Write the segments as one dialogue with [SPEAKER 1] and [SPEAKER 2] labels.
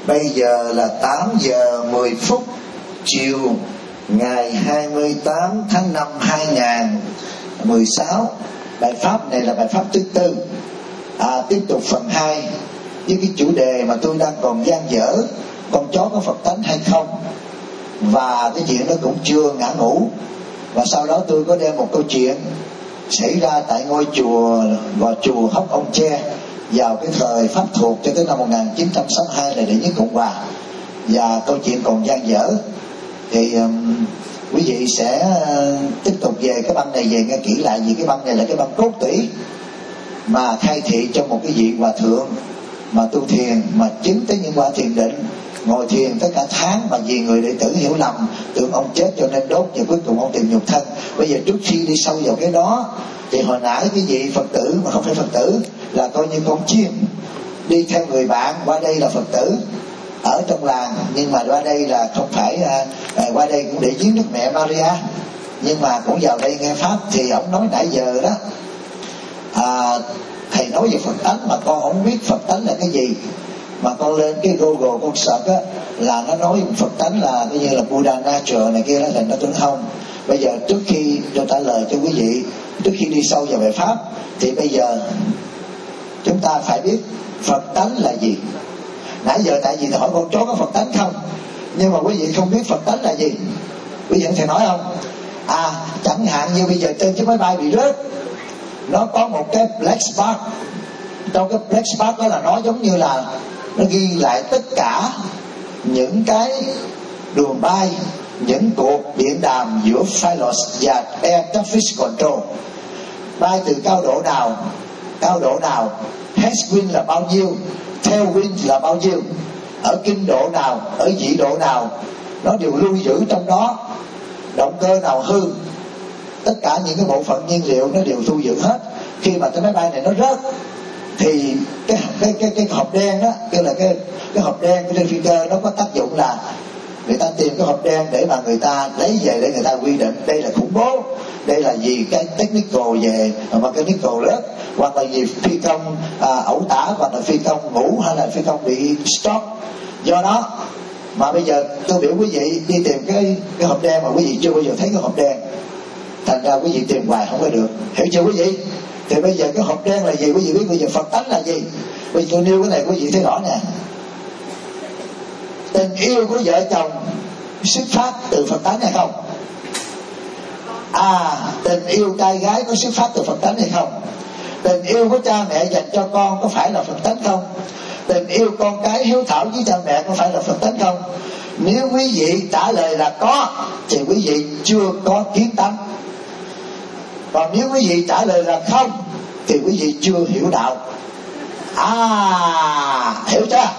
[SPEAKER 1] Bây giờ là 8 giờ 10 phút chiều ngày 28 tháng 5 2016. Bài pháp này là bài pháp thứ tư. Tiếp tục phần 2 với cái chủ đề mà tôi đang còn dang dở: con chó có Phật tánh hay không? Và cái chuyện đó cũng chưa ngã ngũ. Và sau đó tôi có đem một câu chuyện xảy ra tại ngôi chùa gọi chùa Hóc Ông Tre vào cái thời Pháp thuộc cho tới năm 1962 là đệ nhất Cộng Hòa. Và câu chuyện còn dang dở thì quý vị sẽ tiếp tục về cái băng này về nghe kỹ lại, vì cái băng này là cái băng cốt tủy mà khai thị cho một cái vị hòa thượng mà tu thiền mà chứng tới những quả thiền định, ngồi thiền tất cả tháng mà vì người đệ tử hiểu lầm tưởng ông chết cho nên đốt, và cuối cùng ông tìm nhục thân. Bây giờ trước khi đi sâu vào cái đó thì hồi nãy cái vị Phật tử mà không phải Phật tử là coi như con chim đi theo người bạn qua đây là Phật tử ở trong làng, nhưng mà qua đây là không phải qua đây cũng để viếng Đức Mẹ Maria, nhưng mà cũng vào đây nghe pháp. Thì ông nói nãy giờ đó thầy nói về Phật tánh mà con không biết Phật tánh là cái gì, mà con lên cái Google con search á là nó nói Phật tánh là coi như là Buddha nature này kia đó, thành nó tôi không. Bây giờ trước khi tôi trả lời cho quý vị, trước khi đi sâu vào bài pháp thì bây giờ chúng ta phải biết Phật tánh là gì. Nãy giờ tại vì hỏi con chó có Phật tánh không, nhưng mà quý vị không biết Phật tánh là gì. Quý vị có thể nói không? Chẳng hạn như bây giờ trên chiếc máy bay bị rớt, nó có một cái black spot. Trong cái black spot đó là nó giống như là nó ghi lại tất cả những cái đường bay, những cuộc điện đàm giữa pilot và air traffic control. Bay từ cao độ nào, headwind là bao nhiêu, tailwind là bao nhiêu, ở kinh độ nào, ở vị độ nào, nó đều lưu giữ trong đó. Động cơ nào hư, tất cả những cái bộ phận nhiên liệu nó đều thu giữ hết. Khi mà cái máy bay này nó rớt thì cái hộp đen đó, kêu là cái hộp đen của trên phi cơ, nó có tác dụng là người ta tìm cái hộp đen để mà người ta lấy về để người ta quy định đây là khủng bố, đây là vì cái technical về mechanical rớt, hoặc là vì phi công ẩu tả, hoặc là phi công ngủ, hay là phi công bị stop. Do đó mà bây giờ tôi biểu quý vị đi tìm cái hộp đen mà quý vị chưa bao giờ thấy cái hộp đen, thành ra quý vị tìm hoài không có được. Hiểu chưa quý vị? Thì bây giờ cái hộp đen là gì quý vị biết. Bây giờ Phật tánh là gì? Bây giờ tôi nêu cái này quý vị thấy rõ nè. Tình yêu của vợ chồng xuất phát từ Phật tánh hay không? Tình yêu trai gái có xuất phát từ Phật tánh hay không? Tình yêu của cha mẹ dành cho con có phải là Phật tánh không? Tình yêu con cái hiếu thảo với cha mẹ có phải là Phật tánh không? Nếu quý vị trả lời là có thì quý vị chưa có kiến tánh. Còn nếu quý vị trả lời là không thì quý vị chưa hiểu đạo. Hiểu chưa?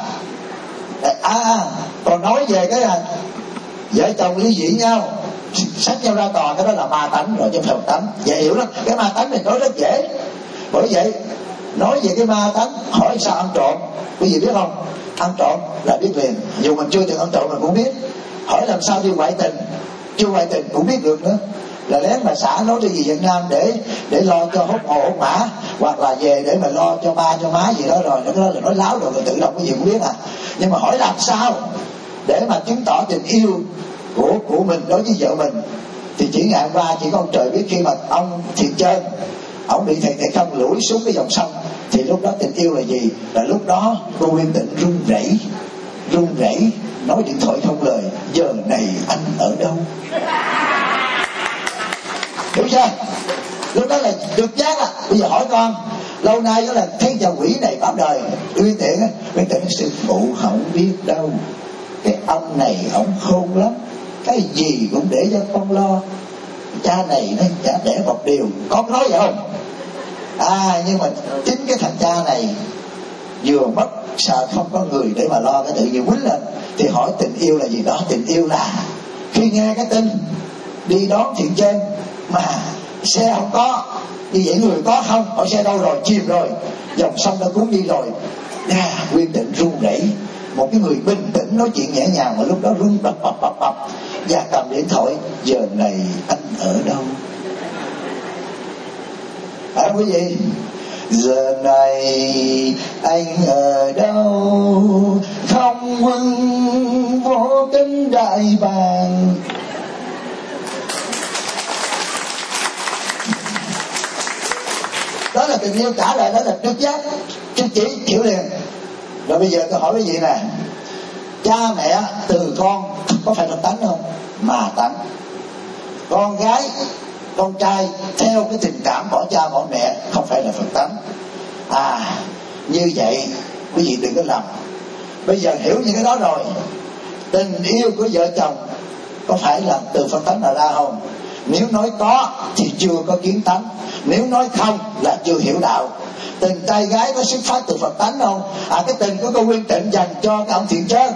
[SPEAKER 1] Còn nói về cái là vợ chồng ly dị nhau, xách nhau ra tòa, cái đó là ma tánh rồi chứ không phải Phật tánh. Dễ hiểu lắm. Cái ma tánh này nói rất dễ. Bởi vậy nói về cái ma tánh, hỏi sao ăn trộm, quý vị biết không? Ăn trộm là biết liền, dù mình chưa từng ăn trộm mình cũng biết. Hỏi làm sao đi ngoại tình, chưa ngoại tình cũng biết được nữa. Là lén mà xã nói đi về Việt Nam để lo cho hốt hồ hốt mã, hoặc là về để mà lo cho ba cho má gì đó, rồi nó là nói láo rồi, tự động cái gì cũng biết Nhưng mà hỏi làm sao để mà chứng tỏ tình yêu của mình đối với vợ mình, thì chỉ ngày hôm qua chỉ có ông trời biết. Khi mà ông Thiện Trơn ông bị thầy không lủi xuống cái dòng sông, thì lúc đó tình yêu là gì? Là lúc đó cô Nguyên Tịnh run rẩy nói điện thoại không lời: giờ này anh ở đâu? Hiểu chưa? Lúc đó là được giác Bây giờ hỏi con, lâu nay đó là thấy nhà quỷ này báo đời. Nguyên Tịnh sư phụ không biết đâu, cái ông này ông khôn lắm, cái gì cũng để cho con lo. Cha này nó chả để một điều. Con nói vậy không? Nhưng mà chính cái thằng cha này vừa mất, sợ không có người để mà lo, cái tự nhiên quýnh lên. Thì hỏi tình yêu là gì đó? Tình yêu là khi nghe cái tin đi đón Thiện Trơn mà xe không có, như vậy người có không? Hỏi xe đâu rồi? Chìm rồi, dòng sông đã cuốn đi rồi. Nguyên Tịnh run rẩy. Một cái người bình tĩnh nói chuyện nhẹ nhàng mà lúc đó run bập và cầm điện thoại: giờ này anh ở đâu? Quý vị, giờ này anh ở đâu? Không quân tình yêu trả lại đó là trực giác, trực chỉ, hiểu liền. Rồi bây giờ tôi hỏi quý vị nè, cha mẹ từ con có phải Phật tánh không? Ma tánh. Con gái, con trai theo cái tình cảm bỏ cha bỏ mẹ không phải là Phật tánh. Như vậy quý vị đừng có lầm. Bây giờ hiểu những cái đó rồi, tình yêu của vợ chồng có phải là từ Phật tánh mà ra không? Nếu nói có thì chưa có kiến tánh, nếu nói không là chưa hiểu đạo. Tình trai gái có xuất phát từ Phật tánh không? Cái tình của cô Nguyên Trịnh dành cho cái ông Thiện Trơn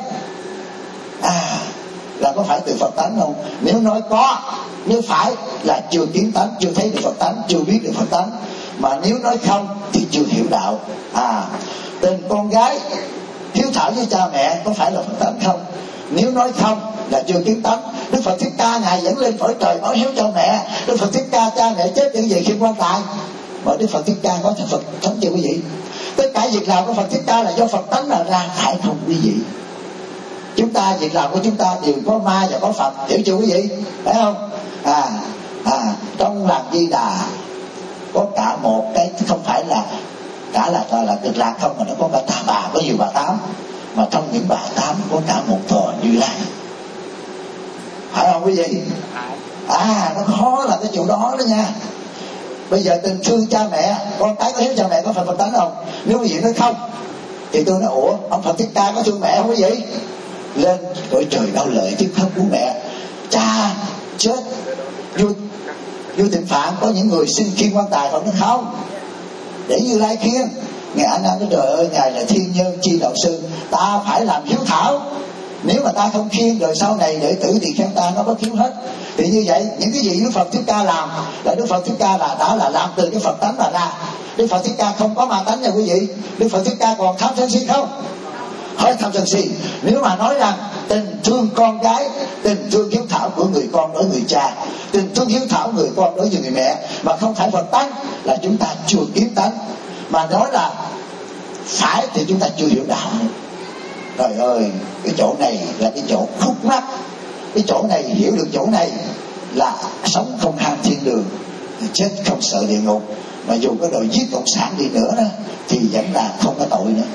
[SPEAKER 1] là có phải từ Phật tánh không? Nếu nói có, nếu phải là chưa kiến tánh, chưa thấy được Phật tánh, chưa biết được Phật tánh. Mà nếu nói không thì chưa hiểu đạo. Tình con gái hiếu thảo với cha mẹ có phải là Phật tánh không? Nếu nói không là chưa kiến tánh. Đức Phật Thích Ca ngài dẫn lên cõi trời báo hiếu cho mẹ. Đức Phật Thích Ca cha mẹ chết những gì khi quan tài, mà Đức Phật Thích Ca có thành Phật thánh chưa quý vị? Tất cả việc làm của Phật Thích Ca là do Phật tánh mà ra, phải không quý vị? Chúng ta việc làm của chúng ta đều có ma và có Phật, hiểu chưa quý vị? Phải không? Trong làng Di Đà có cả một cái, không phải là cả là gọi là cực lạc không, mà nó có cả Tà Bà, có nhiều bà tám. Mà trong những bà tám có cả một Thọ Như Lai, phải không quý vị? Nó khó là cái chỗ đó đó nha. Bây giờ tình thương cha mẹ, con cái có hiếu cha mẹ có phải Phật tánh không? Nếu quý vị nói không thì tôi nói ủa, ông Phật Thích Ca có thương mẹ không quý vị? Lên cõi trời đau lợi chứ không cứu mẹ. Cha chết vô Tịnh Phạn có những người xin khiêng quan tài, Phật nói không, để Như Lai khiêng. Ngài A Nan nói trời ơi, ngài là thiên nhân chi đạo sư, ta phải làm hiếu thảo. Nếu mà ta không khiêng rồi sau này đệ tử thì khen ta nó có khiếu hết. Thì như vậy những cái gì Đức Phật Thích Ca làm là Đức Phật Thích Ca là đã là làm từ cái Phật tánh mà ra. Đức Phật Thích Ca không có ma tánh nha quý vị. Đức Phật Thích Ca còn tham sân si không? Hơi tham sân si. Nếu mà nói rằng tình thương con gái, tình thương hiếu thảo của người con đối người cha, tình thương hiếu thảo người con đối với người mẹ mà không phải Phật tánh là chúng ta chưa kiến tánh. Mà nói là phải thì chúng ta chưa hiểu đạo. Trời ơi, cái chỗ này là cái chỗ khúc mắc. Cái chỗ này hiểu được chỗ này là sống không ham thiên đường, chết không sợ địa ngục. Mà dù có đòi giết cộng sản đi nữa đó thì vẫn là không có tội nữa.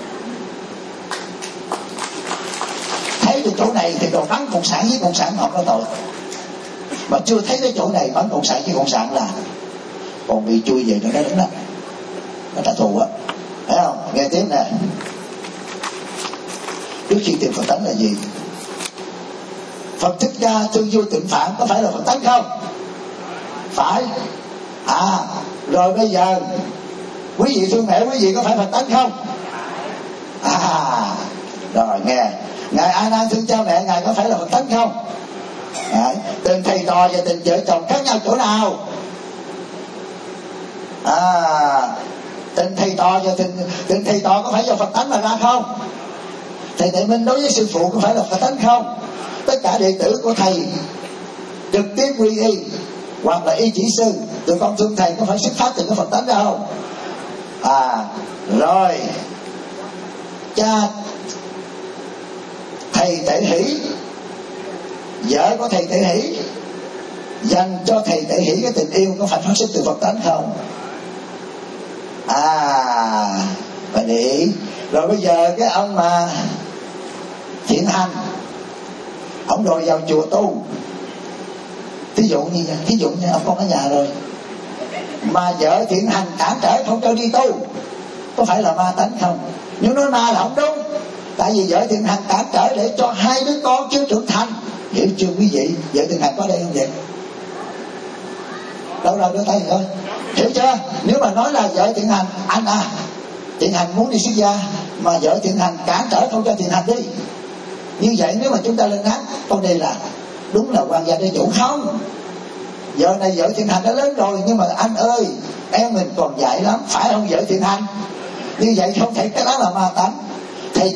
[SPEAKER 1] Thấy được chỗ này thì đòi bắn cộng sản với cộng sản không có tội. Mà chưa thấy cái chỗ này bắn cộng sản với cộng sản là còn bị chui về nó đánh đó, nó trả thù á, thấy không? Nghe tiếp nè. Trước khi tìm Phật tánh là gì? Phật Thích Ca thương vô Tịnh Phạn có phải là Phật tánh không? Phải. Rồi bây giờ quý vị thương mẹ quý vị có phải Phật tánh không? Rồi nghe, ngài A Nan thương cha mẹ ngài có phải là Phật tánh không? Tình thầy trò và tình vợ chồng khác nhau chỗ nào? Tình thầy trò và tình thầy trò có phải do Phật tánh mà ra không? Thầy Đại Minh đối với sư phụ có phải là Phật tánh không? Tất cả đệ tử của thầy trực tiếp quy y hoặc là y chỉ sư, tụi con thương thầy có phải xuất phát từ cái Phật tánh ra không? Rồi cha thầy Tệ Hỷ, vợ của thầy Tệ Hỷ dành cho thầy Tệ Hỷ cái tình yêu có phải phát xuất từ Phật tánh không? Phải để ý. Rồi bây giờ cái ông mà Thiện Hành, ông đòi vào chùa tu, thí dụ như ông con ở nhà rồi mà vợ Thiện Hành cản trở không cho đi tu, có phải là ma tánh không? Nếu nói ma là không đúng, tại vì vợ Thiện Hành cản trở để cho hai đứa con chưa trưởng thành. Hiểu chưa quý vị? Vợ Thiện Hành có đây không vậy? Đâu đưa tay thôi. Hiểu chưa? Nếu mà nói là vợ Thiện Hành, anh Thiện Hành muốn đi xuất gia mà vợ Thiện Hành cản trở không cho Thiện Hành đi, như vậy nếu mà chúng ta lên án con đây là đúng là quan gia đây chủ không? Giờ này vợ Thiện Hành đã lớn rồi, nhưng mà anh ơi em mình còn dại lắm, phải không vợ Thiện Hành? Như vậy không thể, cái đó là ma tánh. Thầy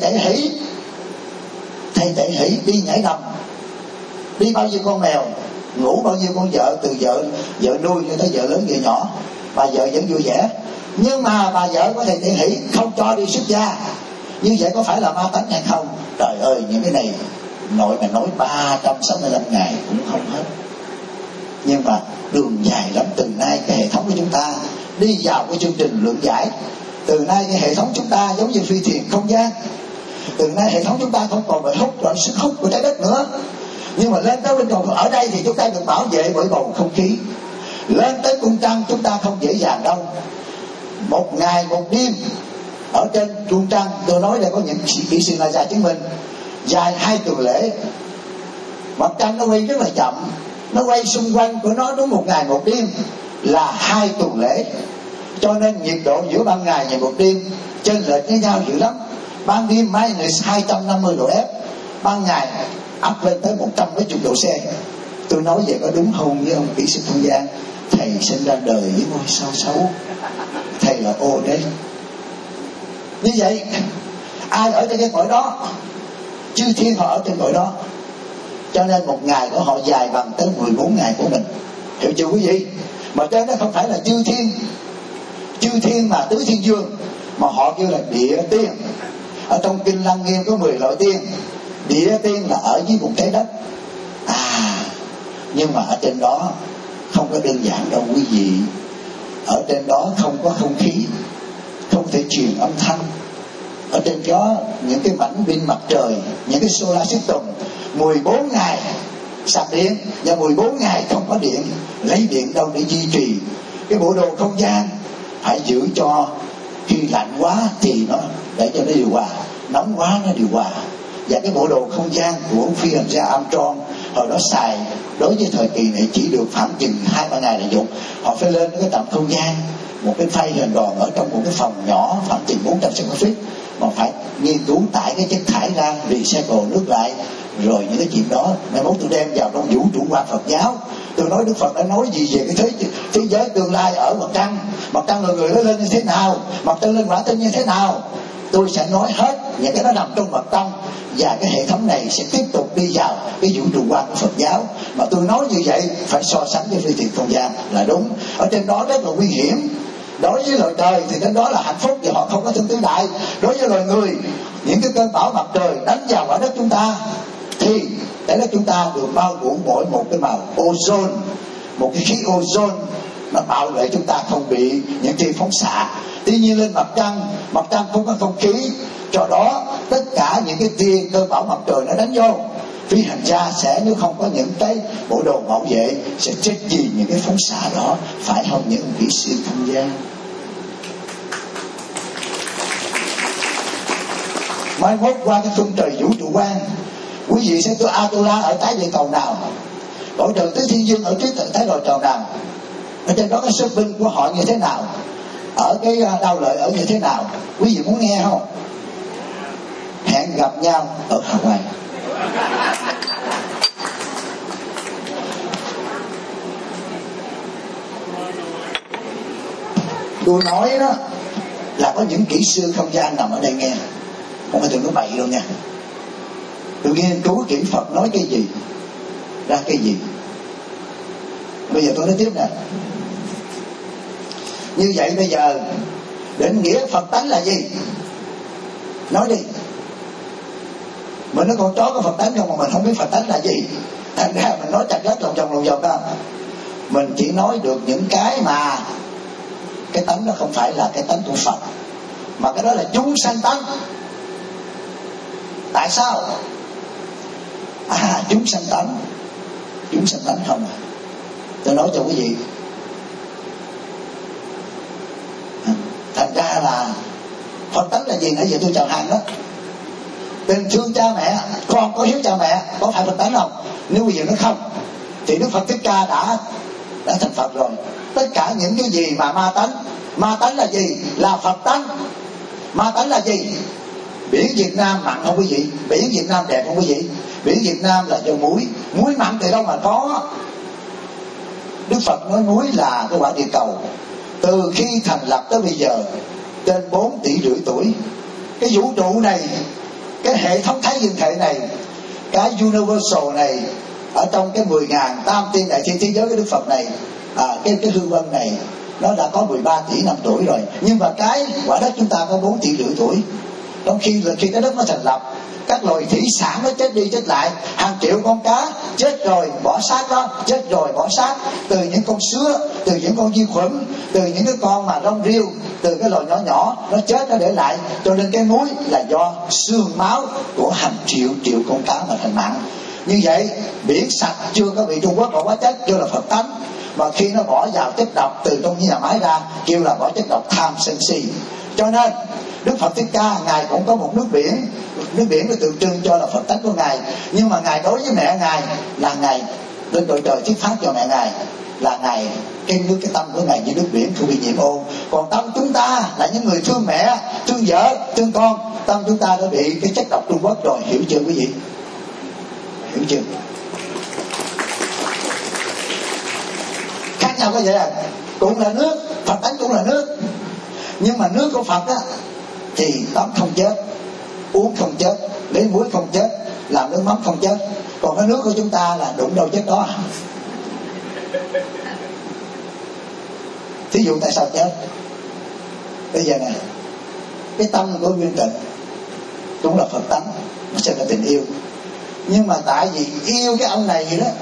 [SPEAKER 1] Tệ Hỷ đi nhảy đầm, đi bao nhiêu con mèo, ngủ bao nhiêu con vợ, từ vợ nuôi cho tới vợ lớn vợ nhỏ, bà vợ vẫn vui vẻ. Nhưng mà bà vợ của thầy Tệ Hỷ không cho đi xuất gia, như vậy có phải là ma tánh hay không? Trời ơi, những cái này nội mà nói 365 ngày cũng không hết. Nhưng mà đường dài lắm. Từ nay cái hệ thống của chúng ta đi vào cái chương trình luận giải. Từ nay cái hệ thống chúng ta giống như phi thuyền không gian. Từ nay hệ thống chúng ta không còn phải hút vào sức hút của trái đất nữa, nhưng mà lên tới bên cầu ở đây thì chúng ta được bảo vệ bởi bầu không khí. Lên tới cung trăng chúng ta không dễ dàng đâu. Một ngày một đêm ở trên cung trăng, tôi nói đây có những kỹ sư NASA chứng minh, dài 2 tuần lễ. Mặt trăng nó quay rất là chậm, nó quay xung quanh của nó đúng một ngày một đêm là 2 tuần lễ. Cho nên nhiệt độ giữa ban ngày và một đêm chênh lệch với nhau dữ lắm. Ban đêm minus 250 độ F, ban ngày ấp lên tới 100 mấy chục độ C. Tôi nói vậy có đúng không với ông kỹ sư không gian? Thầy sinh ra đời với ngôi sao xấu, thầy là ô đấy. Như vậy ai ở trên cái cõi đó? Chư thiên họ ở trên cõi đó. Cho nên một ngày của họ dài bằng tới 14 ngày của mình. Hiểu chưa quý vị? Mà trên đó không phải là chư thiên, chư thiên mà tứ thiên dương, mà họ kêu là địa tiên. Ở trong kinh Lăng Nghiêm có 10 loại tiên. Địa tiên là ở dưới vùng trái đất. Nhưng mà ở trên đó không có đơn giản đâu quý vị. Ở trên đó không có không khí, không thể truyền âm thanh. Ở trên đó những cái mảnh pin mặt trời, những cái solar system 14 ngày sạc điện và 14 ngày không có điện. Lấy điện đâu để duy trì cái bộ đồ không gian? Phải giữ cho khi lạnh quá thì nó để cho nó điều hòa, nóng quá nó điều hòa. Và cái bộ đồ không gian của phi hành gia Armstrong hồi đó xài đối với thời kỳ này chỉ được khoảng chừng 2-3 ngày là dùng. Họ phải lên cái tầm không gian, một cái phay hình đòn ở trong một cái phòng nhỏ khoảng chừng 400 square feet, mà phải nghiên cứu tải cái chất thải ra, recycle nước lại, rồi những cái chuyện đó mai mốt tôi đem vào trong vũ trụ quan Phật giáo. Tôi nói Đức Phật đã nói gì về cái thế giới tương lai ở mặt trăng, mặt trăng người nó lên như thế nào, mặt trăng lên quả tinh như thế nào. Tôi sẽ nói hết những cái đó nằm trong mật tông, và cái hệ thống này sẽ tiếp tục đi vào cái vũ trụ quan của Phật giáo. Mà tôi nói như vậy phải so sánh với phi thuyền không gian là đúng. Ở trên đó rất là nguy hiểm. Đối với loài trời thì trên đó là hạnh phúc, và họ không có thương tứ đại. Đối với loài người, những cái cơn bão mặt trời đánh vào quả đất chúng ta thì trái đất chúng ta được bao phủ bởi một cái màu ozone, một cái khí ozone nó bảo vệ chúng ta không bị những tia phóng xạ. Tuy nhiên lên mặt trăng không có không khí, do đó tất cả những cái tia cơn bão mặt trời nó đánh vô, phi hành gia sẽ nếu không có những cái bộ đồ bảo vệ sẽ chết vì những cái phóng xạ đó. Phải không những kỹ sư không gian? Mai mốt qua cái phương trời vũ trụ quan, quý vị sẽ có Atula ở trái địa cầu nào, cõi trời tứ thiên dương ở trước thái loài tròn nào, ở trên đó cái shopping của họ như thế nào, ở cái đau lợi ở như thế nào. Quý vị muốn nghe không? Hẹn gặp nhau ở Hawaii. Tôi nói đó là có những kỹ sư không gian nằm ở đây nghe, không phải đừng có bậy đâu nha. Tôi nghiên cứu kỹ Phật nói cái gì ra cái gì. Bây giờ tôi nói tiếp nè. Như vậy bây giờ định nghĩa Phật tánh là gì? Nói đi. Mình nói con chó có Phật tánh không mà mình không biết Phật tánh là gì. Thành ra mình nói chặt chẽ lòng vòng đó. Mình chỉ nói được những cái mà cái tánh đó không phải là cái tánh của Phật, mà cái đó là chúng sanh tánh. Tại sao? Chúng sanh tánh không à. Tôi nói cho quý vị, thành ra là Phật tánh là gì? Nãy giờ tôi chào hàng đó. Tình thương cha mẹ, con có hiếu cha mẹ, có phải Phật tánh không? Nếu quý vị nói không thì Đức Phật Thích Ca đã thành Phật rồi. Tất cả những cái gì mà ma tánh là gì? Là Phật tánh. Ma tánh là gì? Biển Việt Nam mặn không quý vị? Biển Việt Nam đẹp không quý vị? Biển Việt Nam là do muối mặn từ đâu mà có? Đức Phật nói muối là cái quả địa cầu. Từ khi thành lập tới bây giờ trên 4,5 tỷ tuổi, cái vũ trụ này, cái hệ thống thái dương hệ này, cái universal này, ở trong cái 10.000 tam tiên đại thiên thế giới cái Đức Phật này, cái hư vân này nó đã có 13,5 tỷ tuổi rồi. Nhưng mà cái quả đất chúng ta có 4,5 tỷ tuổi. Trong khi cái đất nó thành lập, các loài thủy sản nó chết đi chết lại, hàng triệu con cá chết rồi bỏ xác đó, chết rồi bỏ xác, từ những con sứa, từ những con vi khuẩn, từ những cái con mà rong rêu, từ cái loài nhỏ nhỏ nó chết nó để lại. Cho nên cái muối là do xương máu của hàng triệu triệu con cá mà thành mặn. Như vậy biển sạch chưa có bị Trung Quốc bỏ hóa chất, chưa là Phật tánh, mà khi nó bỏ vào chất độc từ trong những nhà máy ra kêu là bỏ chất độc tham sân si. Cho nên Đức Phật Thích Ca ngài cũng có một nước biển. Nước biển nó tượng trưng cho là Phật tánh của ngài, nhưng mà ngài đối với mẹ ngài là ngài lên đội trời thuyết pháp cho mẹ ngài là ngài cái tâm của ngài như nước biển không bị nhiễm ô. Còn tâm chúng ta là những người thương mẹ, thương vợ, thương con, tâm chúng ta đã bị cái chất độc Trung Quốc rồi, hiểu chưa quý vị? Hiểu chưa? Khác nhau có vậy à? Cũng là nước, Phật tánh cũng là nước, nhưng mà nước của Phật á thì tắm không chết, uống không chết, lấy muối không chết, làm nước mắm không chết. Còn cái nước của chúng ta là đụng đâu chết đó. Thí dụ tại sao chết? Bây giờ này, cái tâm của Nguyên Tịnh cũng là Phật tánh, nó sẽ là tình yêu. Nhưng mà tại vì yêu cái ông này vậy đó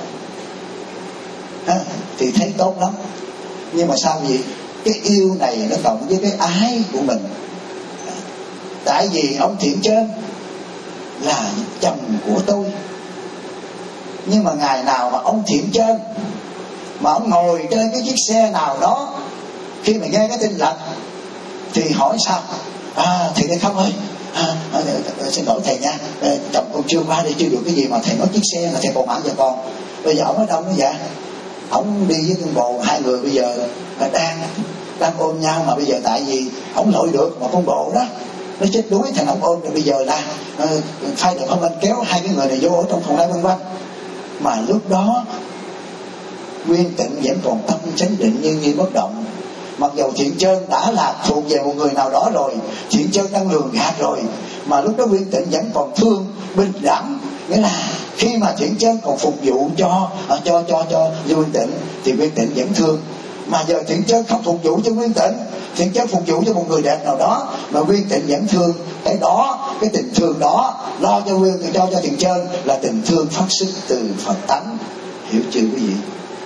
[SPEAKER 1] thì thấy tốt lắm. Nhưng mà sao vậy? Cái yêu này nó cộng với cái ái của mình. Tại vì ông Thiện Trơn là chồng của tôi, nhưng mà ngày nào mà ông Thiện Trơn mà ông ngồi trên cái chiếc xe nào đó, khi mà nghe cái tin lành thì hỏi sao? Thầy Đại Không ơi, xin lỗi thầy nha, chồng con chưa qua đây chưa được cái gì mà thầy nói chiếc xe là thầy còn mãi cho con. Bây giờ ông ở đâu nữa vậy? Ông đi với con bồ, hai người bây giờ đang ôm nhau, mà bây giờ tại vì ông lội được mà con bồ đó nó chết đuối thành ông ôm, rồi bây giờ là phai được không anh kéo hai cái người này vô ở trong phòng đá vân vân. Mà lúc đó Nguyên Tịnh vẫn còn tâm chánh định như bất động. Mặc dầu Thiện Trơn đã là thuộc về một người nào đó rồi, Thiện Trơn đang lường gạt rồi, mà lúc đó Nguyên Tịnh vẫn còn thương bình đẳng. Nghĩa là khi mà Thiện Trơn còn phục vụ cho Nguyên Tịnh thì Nguyên Tịnh vẫn thương. Mà giờ Thiện Trơn không phục vụ cho Nguyên Tịnh, Thiện Trơn phục vụ cho một người đẹp nào đó mà Nguyên Tịnh vẫn thương. Cái đó, cái tình thương đó lo cho Thiện Trơn là tình thương phát xuất từ Phật tánh. Hiểu chưa quý vị?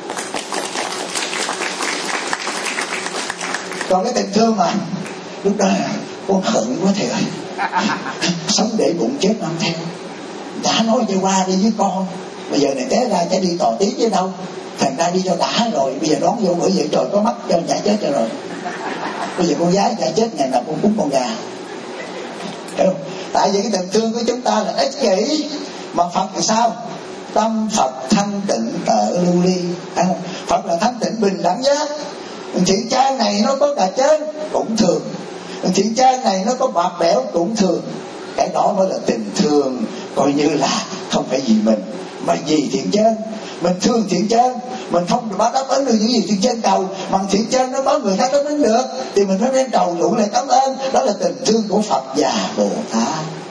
[SPEAKER 1] Còn cái tình thương mà lúc đó con hận quá thầy ơi, sống để bụng chết năm theo, đã nói cho qua đi với con, bây giờ này té ra chả đi tò tí với đâu, thành ra đi cho đã rồi, bây giờ đón vô bởi vậy trời có mắt cho chả chết rồi. Bây giờ con gái chả chết, ngày nào con cúng con gà. Hiểu không? Tại vì cái tình thương của chúng ta là ích kỷ. Mà Phật thì sao? Tâm Phật thanh tịnh tợ lưu ly. Phật là thanh tịnh bình đẳng giác. Thiện trang này nó có cà chớn cũng thường, thiện trang này nó có bạc bẽo cũng thường. Cái đó mới là tình thương, coi như là không phải vì mình mà vì Thiện Trơn. Mình thương Thiện Trơn, mình không được đáp ứng được những gì Thiện Trơn cầu, mà Thiện Trơn nó có người khác đáp ứng được thì mình phải đem cầu tụng lại cảm ơn. Đó là tình thương của Phật và Bồ Tát.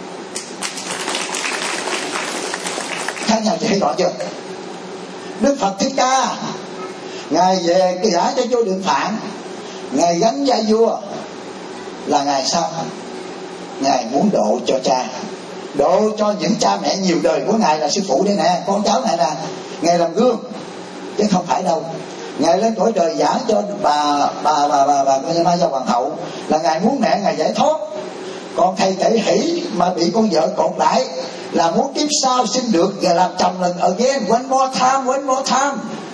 [SPEAKER 1] Khác nhau chị thấy rõ chưa? Đức Phật Thích Ca ngài về cái giả cho vô Điện Phạn, ngài gánh vai vua là ngài sao? Ngài muốn độ cho cha, độ cho những cha mẹ nhiều đời của ngài là sư phụ đây nè, con cháu này nè, ngài làm gương chứ không phải đâu. Ngài lên cõi đời giả cho bà Mai Gia Hoàng hậu là ngài muốn mẹ ngài giải thoát. Còn thầy Tệ Hỷ mà bị con vợ cột lại là muốn kiếp sau xin được và làm chồng lần again, one more time.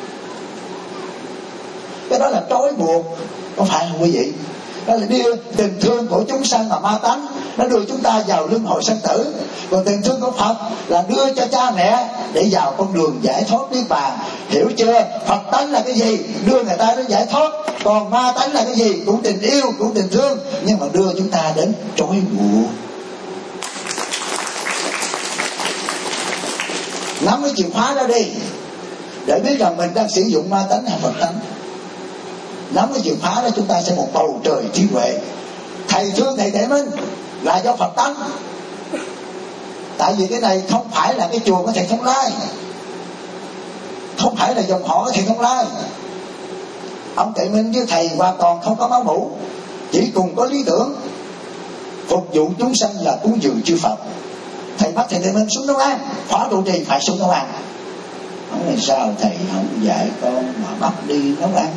[SPEAKER 1] Cái đó là trói buộc, có phải không quý vị? Đó là đưa tình thương của chúng sanh mà ma tánh, nó đưa chúng ta vào luân hồi sanh tử. Còn tình thương của Phật là đưa cho cha mẹ để vào con đường giải thoát niết bàn. Hiểu chưa? Phật tánh là cái gì? Đưa người ta đến giải thoát. Còn ma tánh là cái gì? Cũng tình yêu, cũng tình thương, nhưng mà đưa chúng ta đến trói buộc. Nắm cái chìa khóa đó đi, để biết rằng mình đang sử dụng ma tánh hay Phật tánh. Nắm cái chìa khóa đó, chúng ta sẽ một bầu trời trí huệ. Thầy thương thầy Tệ Minh là do Phật tánh. Tại vì cái này không phải là cái chùa của thầy Thông Lai, không phải là dòng họ của thầy Thông Lai. Ông Tệ Minh với thầy hoàn toàn không có máu mủ, chỉ cùng có lý tưởng. phục vụ chúng sanh là cúng dường chư Phật. Thầy bắt thầy Tề Minh xuống nấu ăn, khóa trụ trì phải xuống nấu ăn. Nói là sao thầy không dạy con mà bắt đi nấu ăn?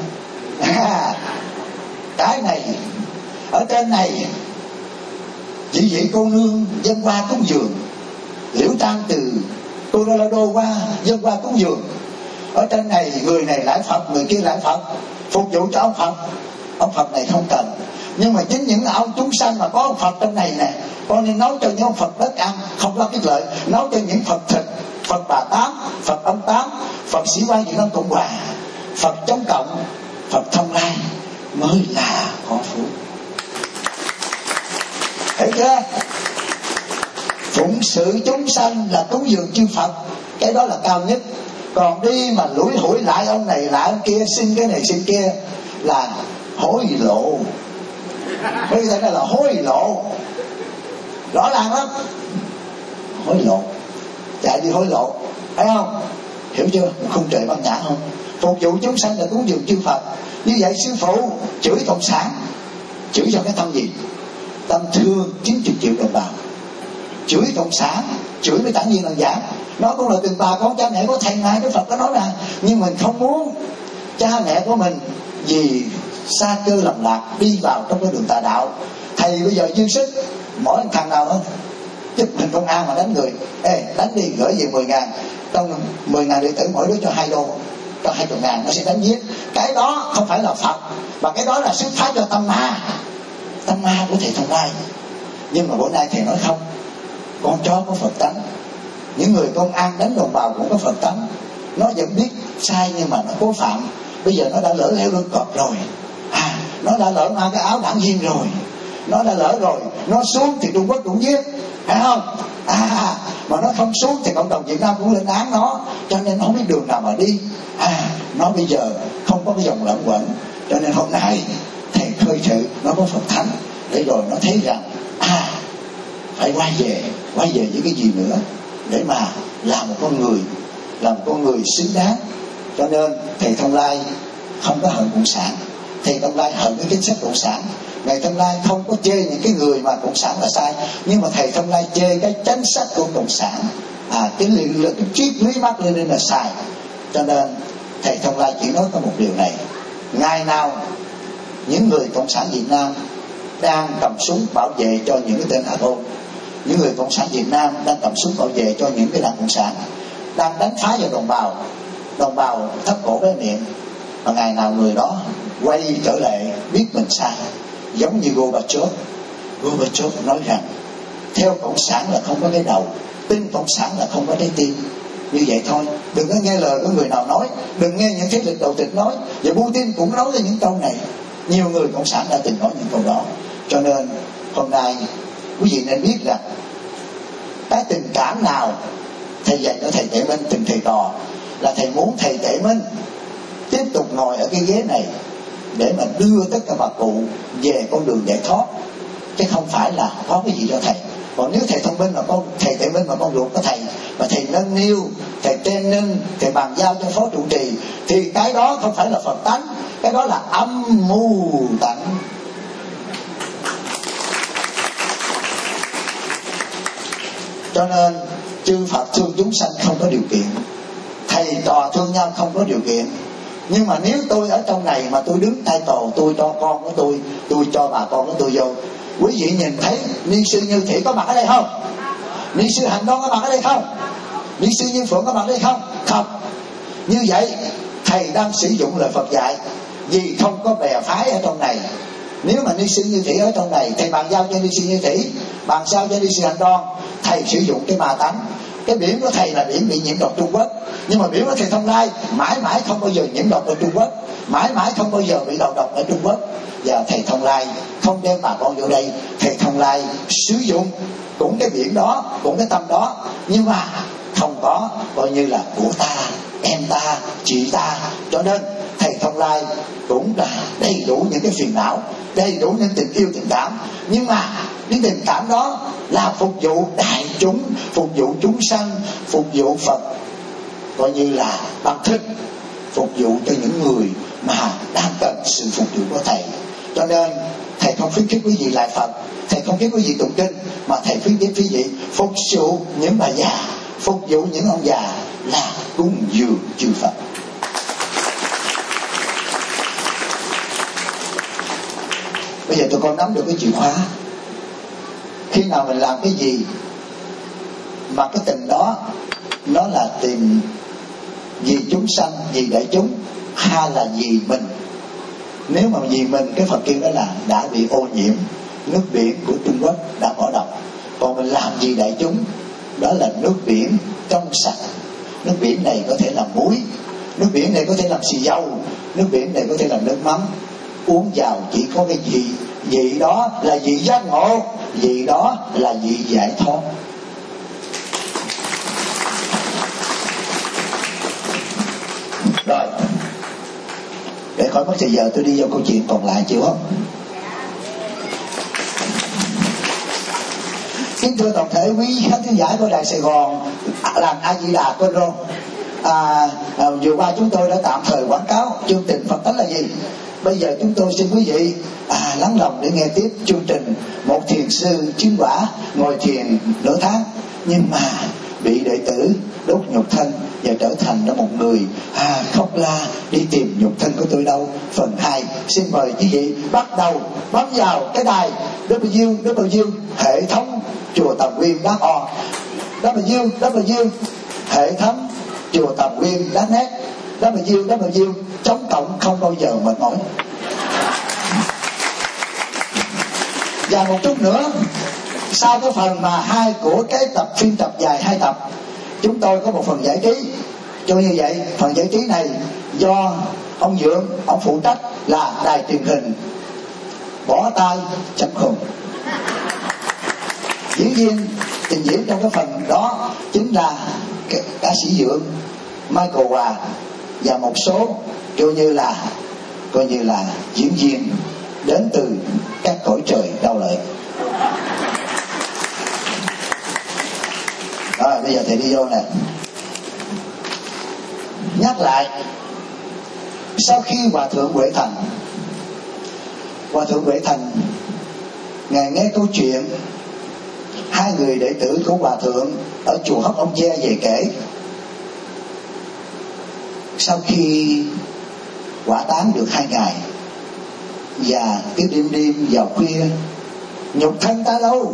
[SPEAKER 1] Cái này ở trên này chỉ vị cô nương dân qua cúng dường, Liễu Trang từ Colorado qua dân qua cúng dường. Ở trên này người này lạy Phật, người kia lạy Phật, phục vụ cho ông Phật. Ông Phật này không cần, nhưng mà chính những ông chúng sanh mà có ông Phật trong này nè, con nên nấu cho những ông Phật đất ăn, không có cái lợi. Nấu cho những Phật thịt, Phật Bà Tám, Phật ông Tám, Phật Sĩ Quan Việt Nam Cộng Hòa, Phật Chống Cộng, Phật Thông Lai mới là có phúc. Thấy chưa? Phụng sự chúng sanh là cúng dường chư Phật, cái đó là cao nhất. Còn đi mà lủi hủi lại ông này lại ông kia, xin cái này xin kia là hối lộ. Bây giờ là hối lộ, rõ ràng lắm. Hối lộ, chạy đi hối lộ, thấy không? Hiểu chưa? Khung trời băng nhã không? Phục vụ chúng sanh là cúng dường chư Phật. Như vậy sư phụ chửi cộng sản, chửi cho cái tâm gì? Tâm thương 90 triệu đồng bào. Chửi cộng sản, chửi với tản viên làm giả. Nó cũng là từng bà con cha mẹ của thầy ngài Đức Phật có nói là, nhưng mình không muốn cha mẹ của mình vì xa cơ lầm lạc đi vào trong cái đường tà đạo. Thầy bây giờ dư sức, mỗi thằng nào đó giúp mình công an mà đánh người, đánh đi gửi về 10.000, trong 10.000 đệ tử mỗi đứa cho 2 đô, cho 20.000 nó sẽ đánh giết. Cái đó không phải là Phật, mà cái đó là xuất phát cho tâm ma của thầy Thông Lai. Nhưng mà bữa nay thầy nói không, con chó có Phật tánh, những người công an đánh đồng bào cũng có Phật tánh. Nó vẫn biết sai nhưng mà nó cố phạm. Bây giờ nó đã lỡ leo lưng cọp rồi, nó đã lỡ mang cái áo đảng viên rồi, nó đã lỡ rồi, nó xuống thì Trung Quốc cũng giết, phải không? Mà nó không xuống thì cộng đồng Việt Nam cũng lên án nó, cho nên nó không biết đường nào mà đi. Nó bây giờ không có cái dòng lẫn quẩn, cho nên hôm nay thầy khơi sự nó có Phật thánh, để rồi nó thấy rằng phải quay về với cái gì nữa để mà làm một con người xứng đáng. Cho nên thầy Thông Lai không có hận cộng sản, thầy Thông Lai hận cái chính sách cộng sản. Thầy Thông Lai không có chê những cái người mà cộng sản là sai, nhưng mà thầy Thông Lai chê cái chính sách của cộng sản, cái triết lý Mác Lênin là sai. Cho nên thầy Thông Lai chỉ nói có một điều này: ngày nào những người cộng sản Việt Nam đang cầm súng bảo vệ cho những cái tên ác ôn, những người cộng sản Việt Nam đang cầm súng bảo vệ cho những cái đảng cộng sản đang đánh phá vào đồng bào thấp cổ bé miệng, mà ngày nào người đó quay trở lại biết mình sai, giống như Gorbachev nói rằng theo cộng sản là không có cái đầu, tin cộng sản là không có trái tim. Như vậy thôi, đừng có nghe lời của người nào nói, đừng nghe những thế lực đầu tịch nói. Và Putin cũng nói ra những câu này, nhiều người cộng sản đã từng nói những câu đó. Cho nên hôm nay quý vị nên biết rằng cái tình cảm nào thầy dạy cho thầy Tệ Minh từng thầy trò là thầy muốn thầy Tệ Minh tiếp tục ngồi ở cái ghế này để mà đưa tất cả bà cụ về con đường giải thoát, chứ không phải là có cái gì cho thầy. Còn nếu thầy Thông Minh mà con thầy Tệ Minh mà con ruột của thầy, mà thầy nâng niu, thầy tên nâng, thầy bàn giao cho phó trụ trì, thì cái đó không phải là Phật tánh, cái đó là âm mưu tánh. Cho nên chư Phật thương chúng sanh không có điều kiện, thầy trò thương nhau không có điều kiện. Nhưng mà nếu tôi ở trong này mà tôi đứng tay tổ, tôi cho con của tôi cho bà con của tôi vô, quý vị nhìn thấy ni sư Như Thị có mặt ở đây không? Ni sư Hạnh Đoan có mặt ở đây không? Ni sư Như Phượng có mặt ở đây không? Không. Như vậy thầy đang sử dụng lời Phật dạy, vì không có bè phái ở trong này. Nếu mà ni sư Như Thị ở trong này, thầy bàn giao cho ni sư Như Thị, bàn giao cho ni sư Hạnh Đoan, thầy sử dụng cái ma tánh. Cái điểm của thầy là điểm bị nhiễm độc Trung Quốc, nhưng mà điểm của thầy Thông Lai mãi mãi không bao giờ nhiễm độc ở Trung Quốc, mãi mãi không bao giờ bị đầu độc ở Trung Quốc. Và thầy Thông Lai không đem bà con vô đây, thầy Thông Lai sử dụng cũng cái biển đó, cũng cái tâm đó, nhưng mà không có coi như là của ta, em ta, chị ta. Cho nên thầy Thông Lai cũng là đầy đủ những cái phiền não, đầy đủ những tình yêu tình cảm, nhưng mà những tình cảm đó là phục vụ đại chúng, phục vụ chúng sanh, phục vụ Phật, coi như là bằng thức, phục vụ cho những người mà đang cần sự phục vụ của thầy. Cho nên thầy không khuyến khích quý vị lại Phật, thầy không khuyến quý vị tụng kinh, mà thầy khuyến khích quý vị phục vụ những bà già, phục vụ những ông già là cúng dường chư Phật. Bây giờ tụi con nắm được cái chìa khóa. Khi nào mình làm cái gì mà cái tình đó nó là tìm vì chúng sanh, vì đại chúng, hay là vì mình. Nếu mà vì mình, cái Phật kêu đó là đã bị ô nhiễm, nước biển của Trung Quốc đã bỏ độc. Còn mình làm vì đại chúng, đó là nước biển trong sạch. Nước biển này có thể làm muối, nước biển này có thể làm xì dầu, nước biển này có thể làm nước mắm. Uống vào chỉ có cái gì? Vị đó là vị giác ngộ, vị đó là vị giải thoát. Rồi, để khỏi mất thời giờ, tôi đi vào câu chuyện còn lại, chịu không? Kính thưa toàn thể quý khán thính giả của Đài Sài Gòn, làng A Di Đà Côn Rôn. Vừa qua chúng tôi đã tạm thời quảng cáo chương trình Phật Tánh là gì. Bây giờ chúng tôi xin quý vị lắng lòng để nghe tiếp chương trình một thiền sư chứng quả ngồi thiền nửa tháng, nhưng mà bị đệ tử đốt nhục thân và trở thành một người khóc la đi tìm nhục thân của tôi đâu. Phần 2 xin mời quý vị bắt đầu bấm vào cái đài www hệ thống chùa Tầm Nguyên .org, www hệ thống chùa Tầm Nguyên .net, www chống cộng không bao giờ mệt mỏi. Và một chút nữa, sau cái phần mà 2 của cái phim tập dài 2 tập, chúng tôi có một phần giải trí. Cho như vậy, phần giải trí này do ông Dượng, ông phụ trách là đài truyền hình Bỏ Tay Chấm Khùng. Diễn viên trình diễn trong cái phần đó chính là ca sĩ Dượng, Michael Hòa và một số coi như là diễn viên đến từ các cõi trời đau lợi. Rồi bây giờ thầy đi vô nè. Nhắc lại, sau khi Hòa Thượng Huệ Thành ngài nghe câu chuyện 2 người đệ tử của Hòa Thượng ở chùa Hóc Ông Che về kể. Sau khi quả táng được 2 ngày, và cái đêm vào khuya, nhục thân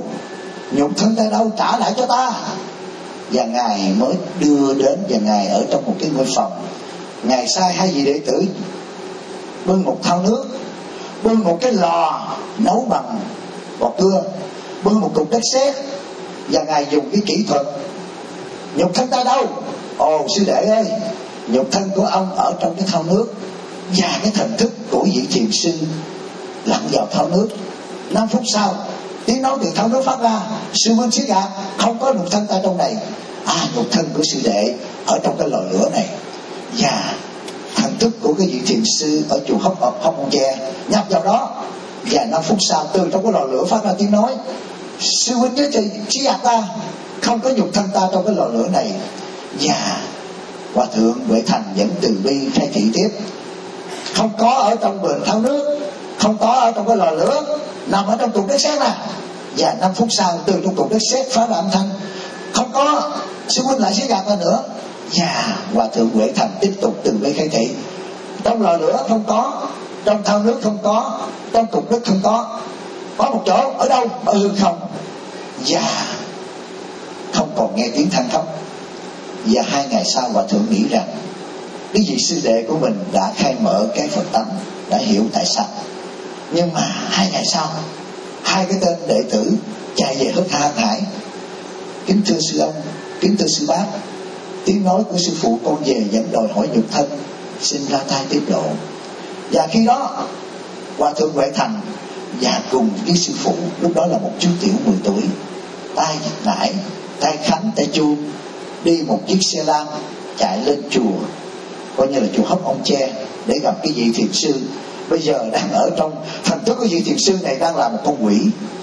[SPEAKER 1] ta đâu, trả lại cho ta. Và ngài mới đưa đến, và ngài ở trong một cái ngôi phòng, ngài sai 2 vị đệ tử bưng một thau nước, bưng một cái lò nấu bằng bọt cưa, bưng một cục đất sét, và ngài dùng cái kỹ thuật nhục thân ta đâu. Ồ sư đệ ơi, nhục thân của ông ở trong cái thau nước, và cái thần thức của vị thiền sư lặn vào thau nước. 5 phút sau, tiếng nói từ thau nước phát ra: sư huynh siết gạt, không có nhục thân ta trong này. Nhục thân của sư đệ ở trong cái lò lửa này. Và thần thức của cái vị thiền sư ở chùa Hóc Ông Che nhập vào đó. Và 5 phút sau, từ trong cái lò lửa phát ra tiếng nói: sư huynh với chị siết gạt ta, không có nhục thân ta trong cái lò lửa này. Và Hòa Thượng Huệ Thành vẫn từ bi khai thị tiếp: không có ở trong bền thau nước, không có ở trong cái lò lửa, nằm ở trong cục đất sét nè. Và 5 phút sau, từ trong cục đất sét phát ra âm thanh: không có, sư huynh lại siết gạt ta nữa. Và Hòa Thượng Huệ Thành tiếp tục từ bi khai thị: trong lò lửa không có, trong thau nước không có, trong cục đất không có một chỗ, ở đâu? Ở hư không. Và không còn nghe tiếng than khóc. Và 2 ngày sau, Hòa Thượng nghĩ rằng cái vị sư đệ của mình đã khai mở cái Phật tánh, đã hiểu tại sao. Nhưng mà 2 ngày sau, 2 cái tên đệ tử chạy về hớt hải: kính thưa sư ông, kính thưa sư bác, tiếng nói của sư phụ con về vẫn đòi hỏi nhục thân, xin ra tay tiếp độ. Và khi đó Hòa Thượng Huệ Thành và cùng với sư phụ, lúc đó là một chú tiểu 10 tuổi, tay nải, tay khánh, tay chuông, đi một chiếc xe lam chạy lên chùa, coi như là chùa Hóc Ông Che, để gặp cái vị thiền sư. Bây giờ đang ở trong thần thức của vị thiền sư này, đang là một con quỷ.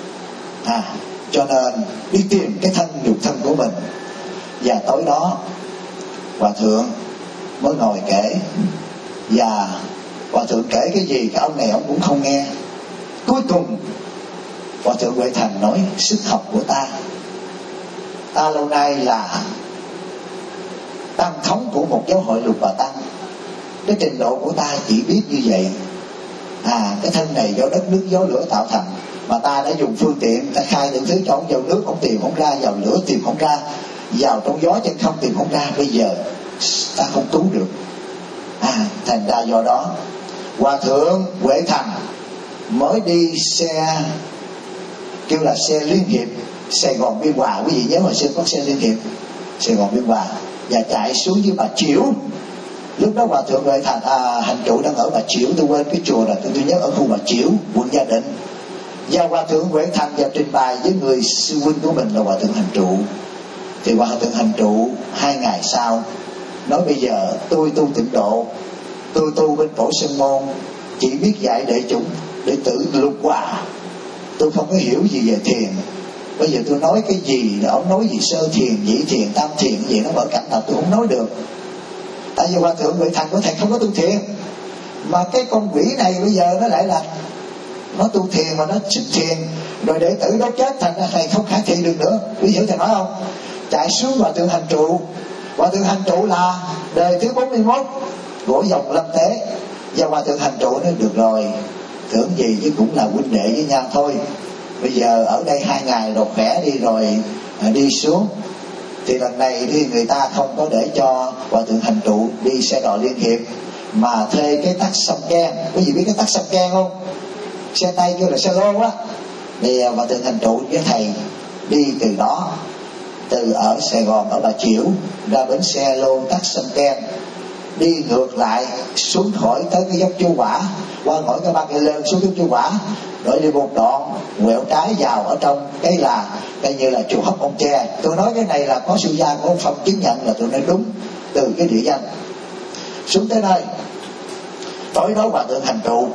[SPEAKER 1] Cho nên đi tìm cái thân nhục thân của mình. Và tối đó Hòa Thượng mới ngồi kể. Và Hòa Thượng kể cái gì, cái ông này ông cũng không nghe. Cuối cùng Hòa thượng Huệ Thành nói: sức học của ta lâu nay là tăng thống của một giáo hội Lục Bà Tăng, cái trình độ của ta chỉ biết như vậy. Cái thân này do đất nước gió lửa tạo thành, mà ta đã dùng phương tiện, ta khai những thứ cho ông vào nước ông tìm không ra, vào lửa tìm không ra, vào trong gió chân không tìm không ra. Bây giờ ta không cứu được. Thành ra do đó Hòa thượng Huệ Thành mới đi xe, kêu là xe Liên Hiệp Sài Gòn Biên Hòa. Quý vị nhớ hồi xưa có xe Liên Hiệp Sài Gòn Biên Hòa, và chạy xuống dưới Bà Chiểu. Lúc đó Hòa thượng Huệ Thành hành trụ đang ở Bà Chiểu, tôi quên cái chùa rồi, tôi nhớ ở khu Bà Chiểu, quận Gia Định. Và Hòa thượng Huệ Thành và trình bày với người sư huynh của mình là Hòa thượng Hành Trụ. Thì Hòa thượng Hành Trụ 2 ngày sau nói: bây giờ tôi tu tịnh độ, tôi tu bên Phổ Sơn Môn, chỉ biết dạy đệ chúng đệ tử Lục Hòa, tôi không có hiểu gì về thiền. Bây giờ tôi nói cái gì, ông nói gì sơ thiền, nhị thiền, tam thiền gì nó mở cảnh nào tôi không nói được. Tại vì Hòa thượng Huệ Thành của thầy không có tu thiền, mà cái con quỷ này bây giờ nó lại là nó tu thiền mà nó sức thiền, rồi đệ tử nó chết, thành ra thầy không khả thị được nữa. Quý hiểu thầy nói không? Chạy xuống Hòa thượng Hành Trụ. Hòa thượng Hành Trụ là đời thứ 41 của dòng Lâm Tế. Và Hòa thượng Hành Trụ nói: được rồi, tưởng gì chứ cũng là huynh đệ với nhau thôi. Bây giờ ở đây 2 ngày rồi khỏe đi rồi đi xuống. Thì lần này thì người ta không có để cho Hòa thượng Hành Trụ đi xe đò Liên Hiệp, mà thuê cái tắc Sông Ken. Quý vị biết cái tắc Sông Ken không? Xe tay kêu là xe lô á. Thì Hòa thượng Hành Trụ với thầy đi từ đó, từ ở Sài Gòn ở Bà Chiểu ra bến xe lô tắc Sông Ken, đi ngược lại xuống khỏi tới cái dốc Chu Quả, qua ngõ cái Ba Cây Lơn xuống dốc Chu Quả, rồi đi một đoạn quẹo trái vào ở trong cái là coi như là chùa Hốc Ông Tre. Tôi nói cái này là có sư gia của ông Phong chứng nhận là tôi nói đúng từ cái địa danh. Xuống tới nơi, tối đó Hòa thượng Hành Trụ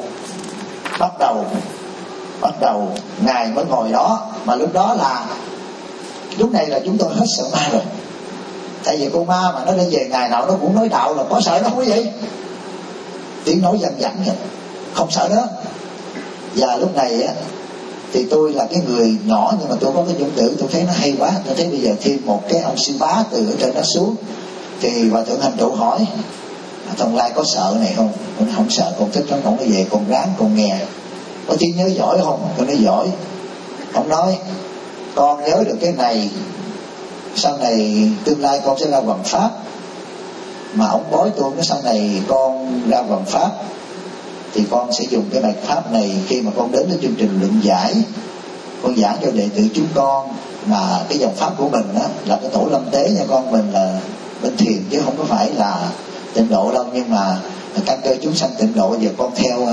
[SPEAKER 1] bắt đầu ngài mới ngồi đó. Mà lúc này là chúng tôi hết sợ ma rồi. Tại vì con ma mà nó đi về ngày nào nó cũng nói đạo là có sợ nó không có gì, tiếng nói văng vẳng vậy, không sợ đó. Và lúc này á thì tôi là cái người nhỏ, nhưng mà tôi có cái dũng tử, tôi thấy nó hay quá. Tôi thấy bây giờ thêm một cái ông sư bá từ ở trên đó xuống. Thì Hòa thượng Hành Trụ hỏi: Thằng Lai có sợ này không? Con nói: không sợ, con thích lắm, con nó về con ráng con nghe. Có trí nhớ giỏi không? Con nói giỏi. Ông nói: con nhớ được cái này, sau này tương lai con sẽ ra Hoằng Pháp. Mà ông bói tôi nói sau này con ra Hoằng Pháp thì con sẽ dùng cái bài pháp này khi mà con đến với chương trình luận giải, con giảng cho đệ tử chúng con. Mà cái dòng pháp của mình đó là cái tổ Lâm Tế nha con, mình là bên thiền chứ không có phải là tịnh độ đâu. Nhưng mà căn cơ chúng sanh tịnh độ, giờ con theo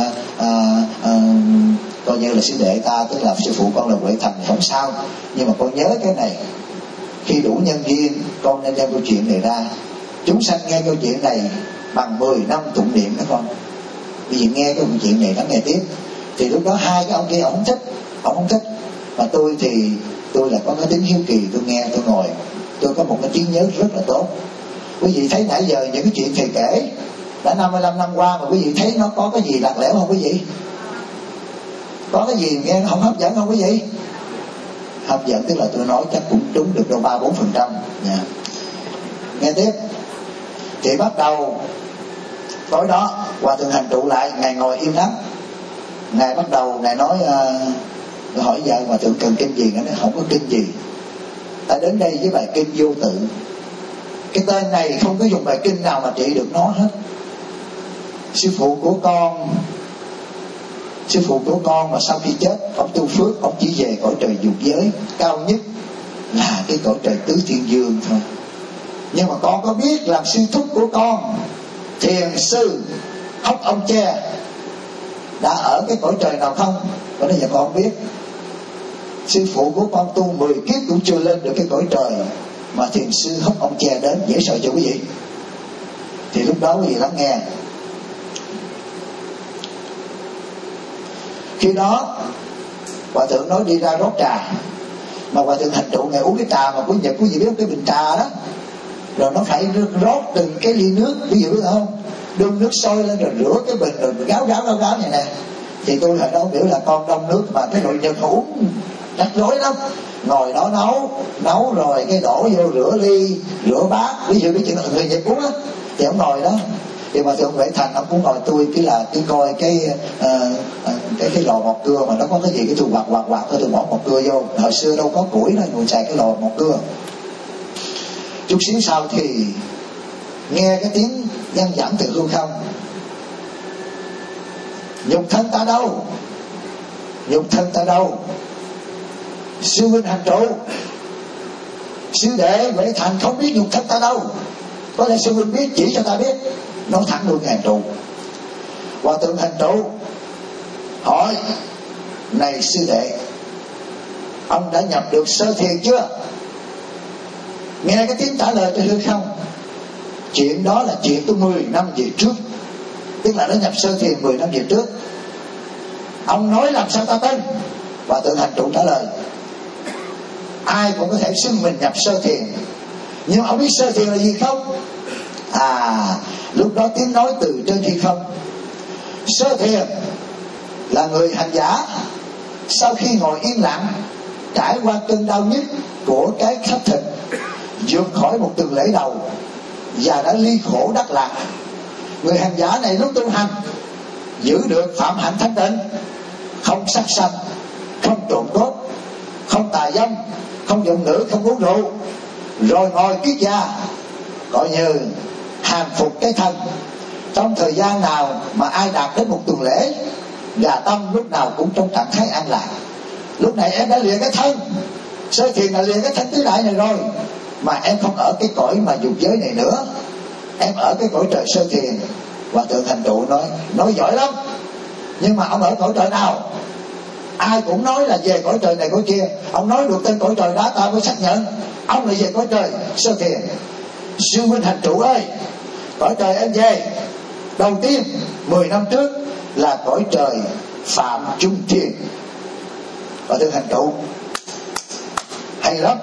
[SPEAKER 1] coi như là sư đệ ta, tức là sư phụ con là Huệ Thành, không sao. Nhưng mà con nhớ cái này, khi đủ nhân duyên con nên đem câu chuyện này ra, chúng sanh nghe câu chuyện này bằng 10 năm tụng niệm đó con. Bây giờ nghe cái câu chuyện này, lắng nghe tiếp. Thì lúc đó hai cái ông kia ông không thích, mà tôi thì tôi là có cái tính hiếu kỳ, tôi nghe, tôi ngồi, tôi có một cái trí nhớ rất là tốt. Quý vị thấy nãy giờ những cái chuyện thầy kể đã 55 năm qua, mà quý vị thấy nó có cái gì lạc lẽo không quý vị? Có cái gì nghe nó không hấp dẫn không quý vị? Hấp dẫn tức là tôi nói chắc cũng trúng được đâu 3-4%. Nghe tiếp. Thì bắt đầu tối đó Hòa thượng Hành Trụ lại, ngài ngồi im lặng. Ngài bắt đầu ngài nói, hỏi vợ Hòa thượng cần kinh gì? Ngài nói không có kinh gì, ta đến đây với bài kinh Vô Tự. Cái tên này không có dùng bài kinh nào mà trị được nó hết. Sư phụ của con mà sau khi chết, ông tu phước, ông chỉ về cõi trời dục giới, cao nhất là cái cõi trời tứ thiên dương thôi. Nhưng mà con có biết làm sư thúc của con, thiền sư Hốc Ông Tre, đã ở cái cõi trời nào không? Còn bây giờ con không biết. Sư phụ của con tu 10 kiếp cũng chưa lên được cái cõi trời mà thiền sư Hốc Ông Tre đến. Dễ sợ chưa quý vị? Thì lúc đó quý vị lắng nghe. Khi đó Hòa thượng nói đi ra rót trà. Mà Hòa thượng Hành Trụ ngày uống cái trà mà quý vị biết cái bình trà đó, rồi nó phải rót từng cái ly nước, quý vị biết không? Đun nước sôi lên rồi rửa cái bình, rồi gáo này nè. Thì tôi hồi đó biểu là con đông nước mà cái đội Nhật uống rắc rối lắm. Ngồi đó nấu rồi cái đổ vô rửa ly rửa bát, ví dụ cái chuyện là người Nhật uống á thì ông ngồi đó. Nhưng mà thưa ông Huệ Thành, ông cũng ngồi tôi cứ coi cái lò mọc cưa mà nó có cái gì cái tôi quạt tôi bỏ mọc cưa vô. Hồi xưa đâu có củi đâu, người xài cái lò mọc cưa. Chút xíu sau thì nghe cái tiếng vang vẳng từ hư không: nhục thân ta đâu, nhục thân ta đâu. Sư huynh hành trụ, sư đệ Huệ Thành không biết nhục thân ta đâu, có lẽ sư huynh biết, chỉ cho ta biết. Nói thẳng luôn hành trụ. Hòa thượng hành trụ hỏi: này sư đệ, ông đã nhập được sơ thiền chưa? Nghe cái tiếng trả lời từ hư không: chuyện đó là chuyện tôi 10 năm về trước. Tức là nó nhập sơ thiền 10 năm về trước. Ông nói làm sao ta tin? Hòa thượng hành trụ trả lời: ai cũng có thể xưng mình nhập sơ thiền, nhưng ông biết sơ thiền là gì không? Lúc đó tiếng nói từ trên hư không: sơ thiền là người hành giả sau khi ngồi yên lặng, trải qua cơn đau nhức của cái khắp thịt, vượt khỏi một tuần lễ đầu và đã ly khổ đắc lạc. Người hành giả này lúc tu hành giữ được phạm hạnh thanh tịnh, không sát sanh, không trộm cướp, không tà dâm, không dùng ngữ, không uống rượu, rồi ngồi kiết già, gọi như hàm phục cái thân. Trong thời gian nào mà ai đạt đến một tuần lễ, và tâm lúc nào cũng trong trạng thái an lạc. Lúc này em đã luyện cái thân sơ thiền, là luyện cái thân tứ đại này rồi, mà em không ở cái cõi mà dục giới này nữa, em ở cái cõi trời sơ thiền. Hòa thượng hành trụ nói giỏi lắm, nhưng mà ông ở cõi trời nào? Ai cũng nói là về cõi trời này cõi kia. Ông nói được tên cõi trời đó ta mới xác nhận ông là về cõi trời sơ thiền. Sư huynh hành trụ ơi, cõi trời em về đầu tiên 10 năm trước là cõi trời Phạm Trung Thiên. Hòa thượng hành trụ hay lắm.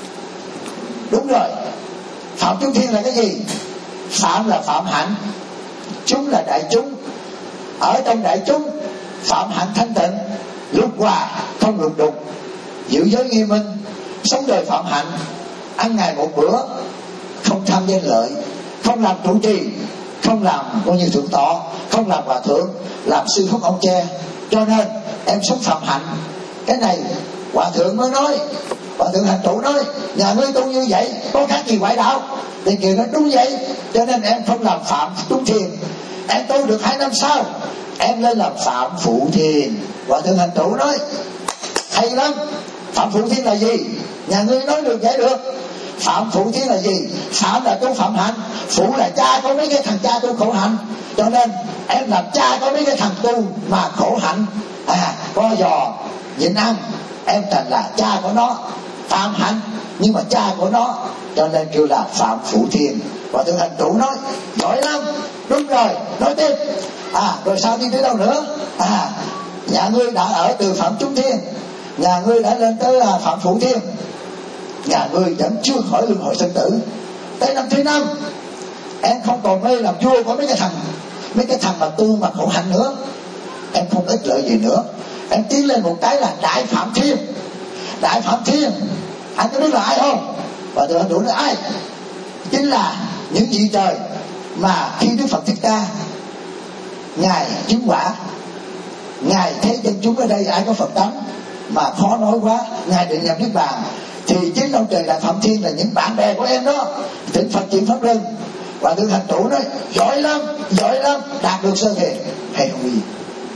[SPEAKER 1] Đúng rồi, Phạm Trung Thiên là cái gì? Phạm là phạm hạnh, chúng là đại chúng. Ở trong đại chúng, phạm hạnh thanh tịnh, lúc hòa không lục đục, giữ giới nghiêm minh, sống đời phạm hạnh, ăn ngày một bữa, không tham danh lợi, không làm trụ trì, không làm coi như thượng tọa, không làm hòa thượng, làm sư thúc ông cha. Cho nên em sống phạm hạnh. Cái này hòa thượng mới nói. Hòa thượng hành trụ nói nhà ngươi tu như vậy có khác gì ngoại đạo? Thì kiều nói đúng vậy, cho nên em không làm phạm trung thiền. Em tu được 2 năm sau em lên làm phạm phụ thiền. Hòa thượng hành trụ nói hay lắm. Phạm phụ thiền là gì? Nhà ngươi nói được vậy được. Phạm phụ thiền là gì? Phạm là tu phạm hạnh, phụ là cha có mấy cái thằng cha tu khổ hạnh. Cho nên em làm cha có mấy cái thằng tu mà khổ hạnh, co giò nhịn ăn, em thành là cha của nó, phạm hạnh nhưng mà cha của nó, cho nên kêu là phạm phụ thiền. Và thượng hành trụ nói giỏi lắm. Đúng rồi, nói tiếp. Rồi sao đi tới đâu nữa? Nhà ngươi đã ở từ phạm trung thiên, nhà ngươi đã lên tới phạm phụ thiên, nhà ngươi vẫn chưa khỏi luân hồi sinh tử. Tới năm thứ 5 em không còn mê làm vua của mấy cái thằng mà tu mà khổ hạnh nữa. Em không ích lợi gì nữa. Em tiến lên một cái là Đại Phạm Thiên. Đại Phạm Thiên anh có biết là ai không? Và tôi đủ nói ai? Chính là những vị trời mà khi Đức Phật Thích Ca ngài chứng quả, ngài thấy dân chúng ở đây ai có Phật tánh mà khó nói quá, ngài định nhập niết bàn, thì chính ông trời Đại Phạm Thiên là những bạn bè của em đó, thỉnh Phật chuyển pháp luân. Và thượng hành trụ nói giỏi lắm, đạt được sơ thiền. Hay không gì?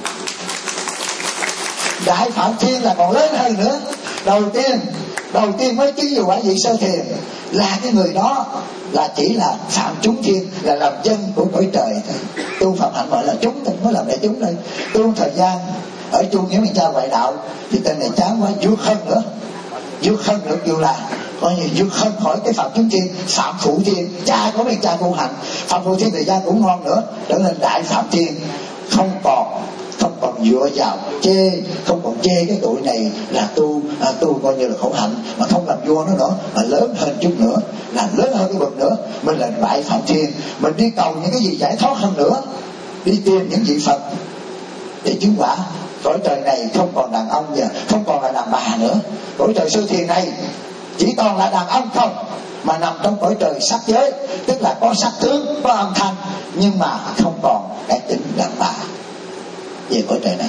[SPEAKER 1] Đại Phạm Thiên là còn lớn hơn nữa. Đầu tiên mới chứng vào quả vị sơ thiền là cái người đó là chỉ là phạm chúng thiên, là làm dân của cõi trời thôi. Tu phạm hạnh gọi là chúng, tôi mới làm đại chúng đây. Tu thời gian ở chung với mình cha ngoại đạo thì tên này chán quá, vượt hơn nữa kêu là coi như vượt hơn khỏi cái phạm chúng thiên, phạm phụ thiên, cha của mình cha tu hành. Phạm phụ thiên thời gian cũng ngon nữa, trở nên Đại Phạm Thiên, không còn dựa vào không còn chê cái tụi này là tu coi như là khổ hạnh, mà không làm vua nó nữa, mà lớn hơn chút nữa, là lớn hơn cái bậc nữa. Mình là Đại Phạm Thiên, mình đi cầu những cái gì giải thoát hơn nữa, đi tìm những vị Phật thì chứng quả cõi trời này không còn đàn ông và không còn là đàn bà nữa. Cõi trời sơ thiền này chỉ còn là đàn ông không, mà nằm trong cõi trời sắc giới, tức là có sắc tướng, có âm thanh, nhưng mà không còn cái tính đàn bà về cõi trời này.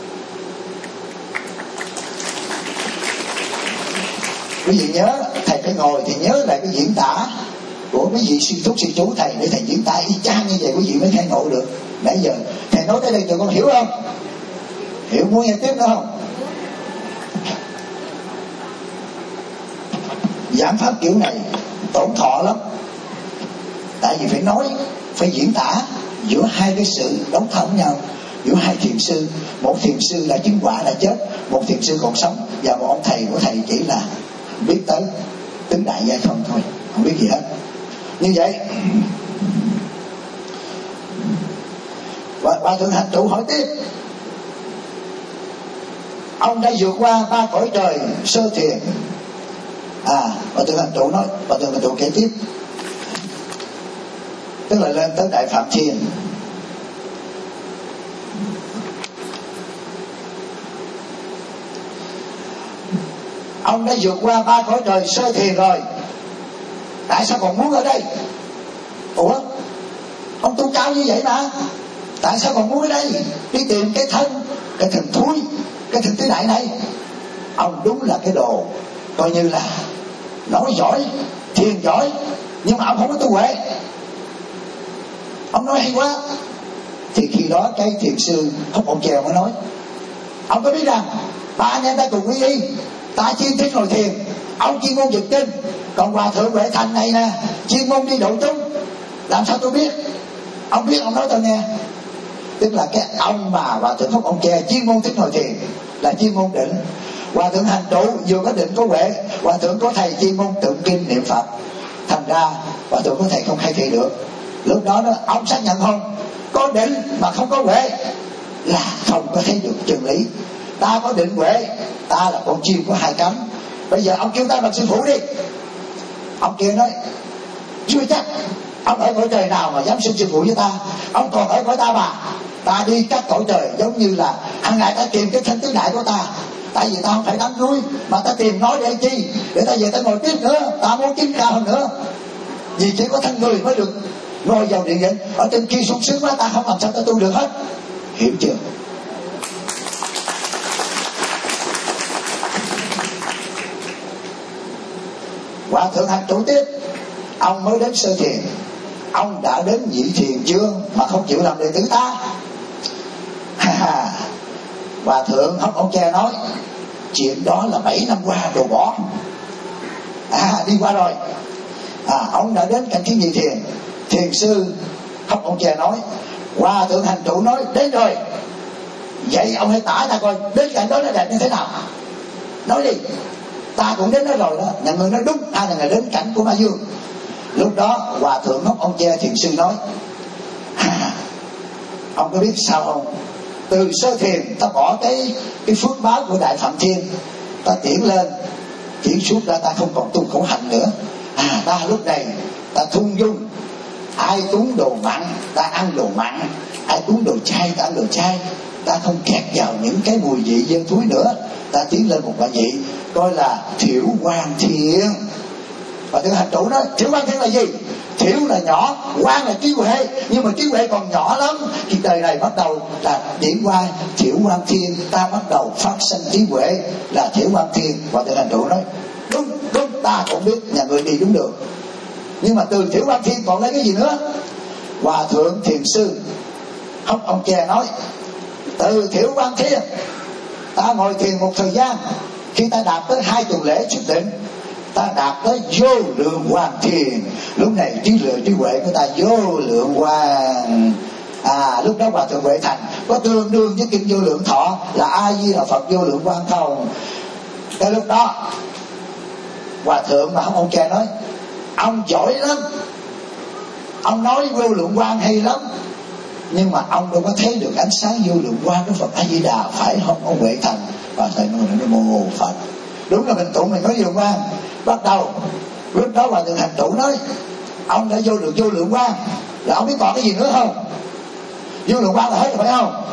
[SPEAKER 1] Quý vị nhớ, thầy phải ngồi thì nhớ lại cái diễn tả của mấy vị sư thúc sư chú thầy, để thầy diễn tả y chang như vậy quý vị mới khai ngộ được. Nãy giờ thầy nói tới đây tụi con hiểu không? Hiểu, muốn nghe tiếp nữa không? Giảng pháp kiểu này tổn thọ lắm, tại vì phải nói, phải diễn tả giữa hai cái sự đấu thắng nhau, giữa hai thiền sư. Một thiền sư là chứng quả đã chết, một thiền sư còn sống, và một ông thầy của thầy chỉ là biết tới tứ đại giai không thôi, không biết gì hết. Như vậy Hòa thượng Hành Trụ hỏi tiếp, ông đã vượt qua 3 cõi trời sơ thiền. Hòa thượng Hành Trụ nói, Hòa thượng Hành Trụ kể tiếp, tức là lên tới Đại Phạm Thiên. Ông đã vượt qua 3 cõi trời sơ thiền rồi, tại sao còn muốn ở đây? Ủa, ông tu cao như vậy mà, tại sao còn muốn ở đây? Đi tìm cái thần thúi, cái thần tứ đại này. Ông đúng là cái đồ coi như là nói giỏi, thiền giỏi, nhưng mà ông không có tu huệ. Ông nói hay quá. Thì khi đó cái thiền sư Hốc Ông Chèo mới nói, ông có biết rằng 3 anh em ta cùng quy y, ta chuyên thích ngồi thiền, ông chuyên môn dịch kinh, còn Hòa thượng Huệ Thành này nè chuyên môn đi độ chúng. Làm sao tôi biết? Ông biết ông nói tôi nghe. Tức là cái ông mà Hòa thượng Hốc Ông Chè chuyên môn thích ngồi thiền là chuyên môn định. Hòa thượng Hành Trụ vừa có định có huệ, Hòa thượng có thầy chuyên môn tụng kinh niệm Phật, thành ra Hòa thượng có thầy không khai thị được. Lúc đó ông xác nhận không, có định mà không có huệ là không có thấy được chân lý. Ta có định huệ, ta là con chim có 2 cánh. Bây giờ ông kêu ta bằng sư phụ đi. Ông kia nói, chưa chắc, ông ở cõi trời nào mà dám xưng sư phụ với ta? Ông còn ở cõi ta mà. Ta đi các cõi trời giống như là hàng ngày ta tìm cái thân tứ đại của ta. Tại vì ta không phải đắm đuối, mà ta tìm nói để chi? Để ta về ta ngồi tiếp nữa, ta muốn kiếm cao hơn nữa. Vì chỉ có thân người mới được ngồi vào địa ngục, ở trên kia sung sướng quá, ta không làm sao ta tu được hết. Hiểu chưa? Hòa thượng Hành Trụ tiếp, ông mới đến sơ thiền, ông đã đến nhị thiền chưa mà không chịu làm đệ tử ta? Hòa thượng Hốc Ông Cha nói, chuyện đó là 7 năm qua đồ bỏ. Đi qua rồi. Ông đã đến cảnh giới nhị thiền. Thiền sư Hốc Ông Cha nói, Hòa thượng Hành Trụ nói đến rồi, vậy ông hãy tả ta coi đến cảnh đó nó đẹp như thế nào. Nói đi. Ta cũng đến đó rồi đó. Nhà người nói đúng, ai là người đến cảnh của Ma Dương. Lúc đó Hòa thượng Hốc Ông Cha thiền sư nói, ông có biết sao không? Từ sơ thiền ta bỏ cái phước báo của Đại Phạm Thiên, ta tiến lên, tiến suốt ra ta không còn tu khổ hạnh nữa. Ta lúc này ta thung dung, ai cúng đồ mặn ta ăn đồ mặn, ai cúng đồ chay ta ăn đồ chay, ta không kẹt vào những cái mùi vị dơ thúi nữa. Ta tiến lên một quả vị coi là Thiểu Quan Thiên. Và thượng Hành Trụ nói, Thiểu Quan Thiên là gì? Thiểu là nhỏ, Quan là trí huệ, nhưng mà trí huệ còn nhỏ lắm. Khi đời này bắt đầu là điểm qua Thiểu Quan Thiên, ta bắt đầu phát sinh trí huệ là Thiểu Quan Thiên. Và thượng Hành Trụ nói, đúng, ta cũng biết, nhà người đi đúng được. Nhưng mà từ Thiểu Quan Thiên còn lấy cái gì nữa? Hòa thượng thiền sư Hốc Ông Cha nói, từ Thiểu Quan Thiên ta ngồi thiền một thời gian, khi ta đạt tới 2 tuần lễ xuất định, ta đạt tới vô lượng hoàng thiền. Lúc này trí huệ của ta vô lượng hoàng. Lúc đó Hòa thượng Huệ Thành có tương đương với kinh Vô Lượng Thọ là A Di Đà Phật vô lượng quang không? Cái lúc đó Hòa thượng mà ông cha nói, ông giỏi lắm, ông nói vô lượng quang hay lắm, nhưng mà ông đâu có thấy được ánh sáng vô lượng quang của Phật A Di Đà, phải không ông Huệ Thành? Và thầy nói mô Phật. Đúng là mình tụng mình nói vô lượng quang. Bắt đầu lúc đó Hòa thượng Hành Trụ nói, ông đã vô lượng quang là ông biết còn cái gì nữa không? Vô lượng quang là hết rồi phải không?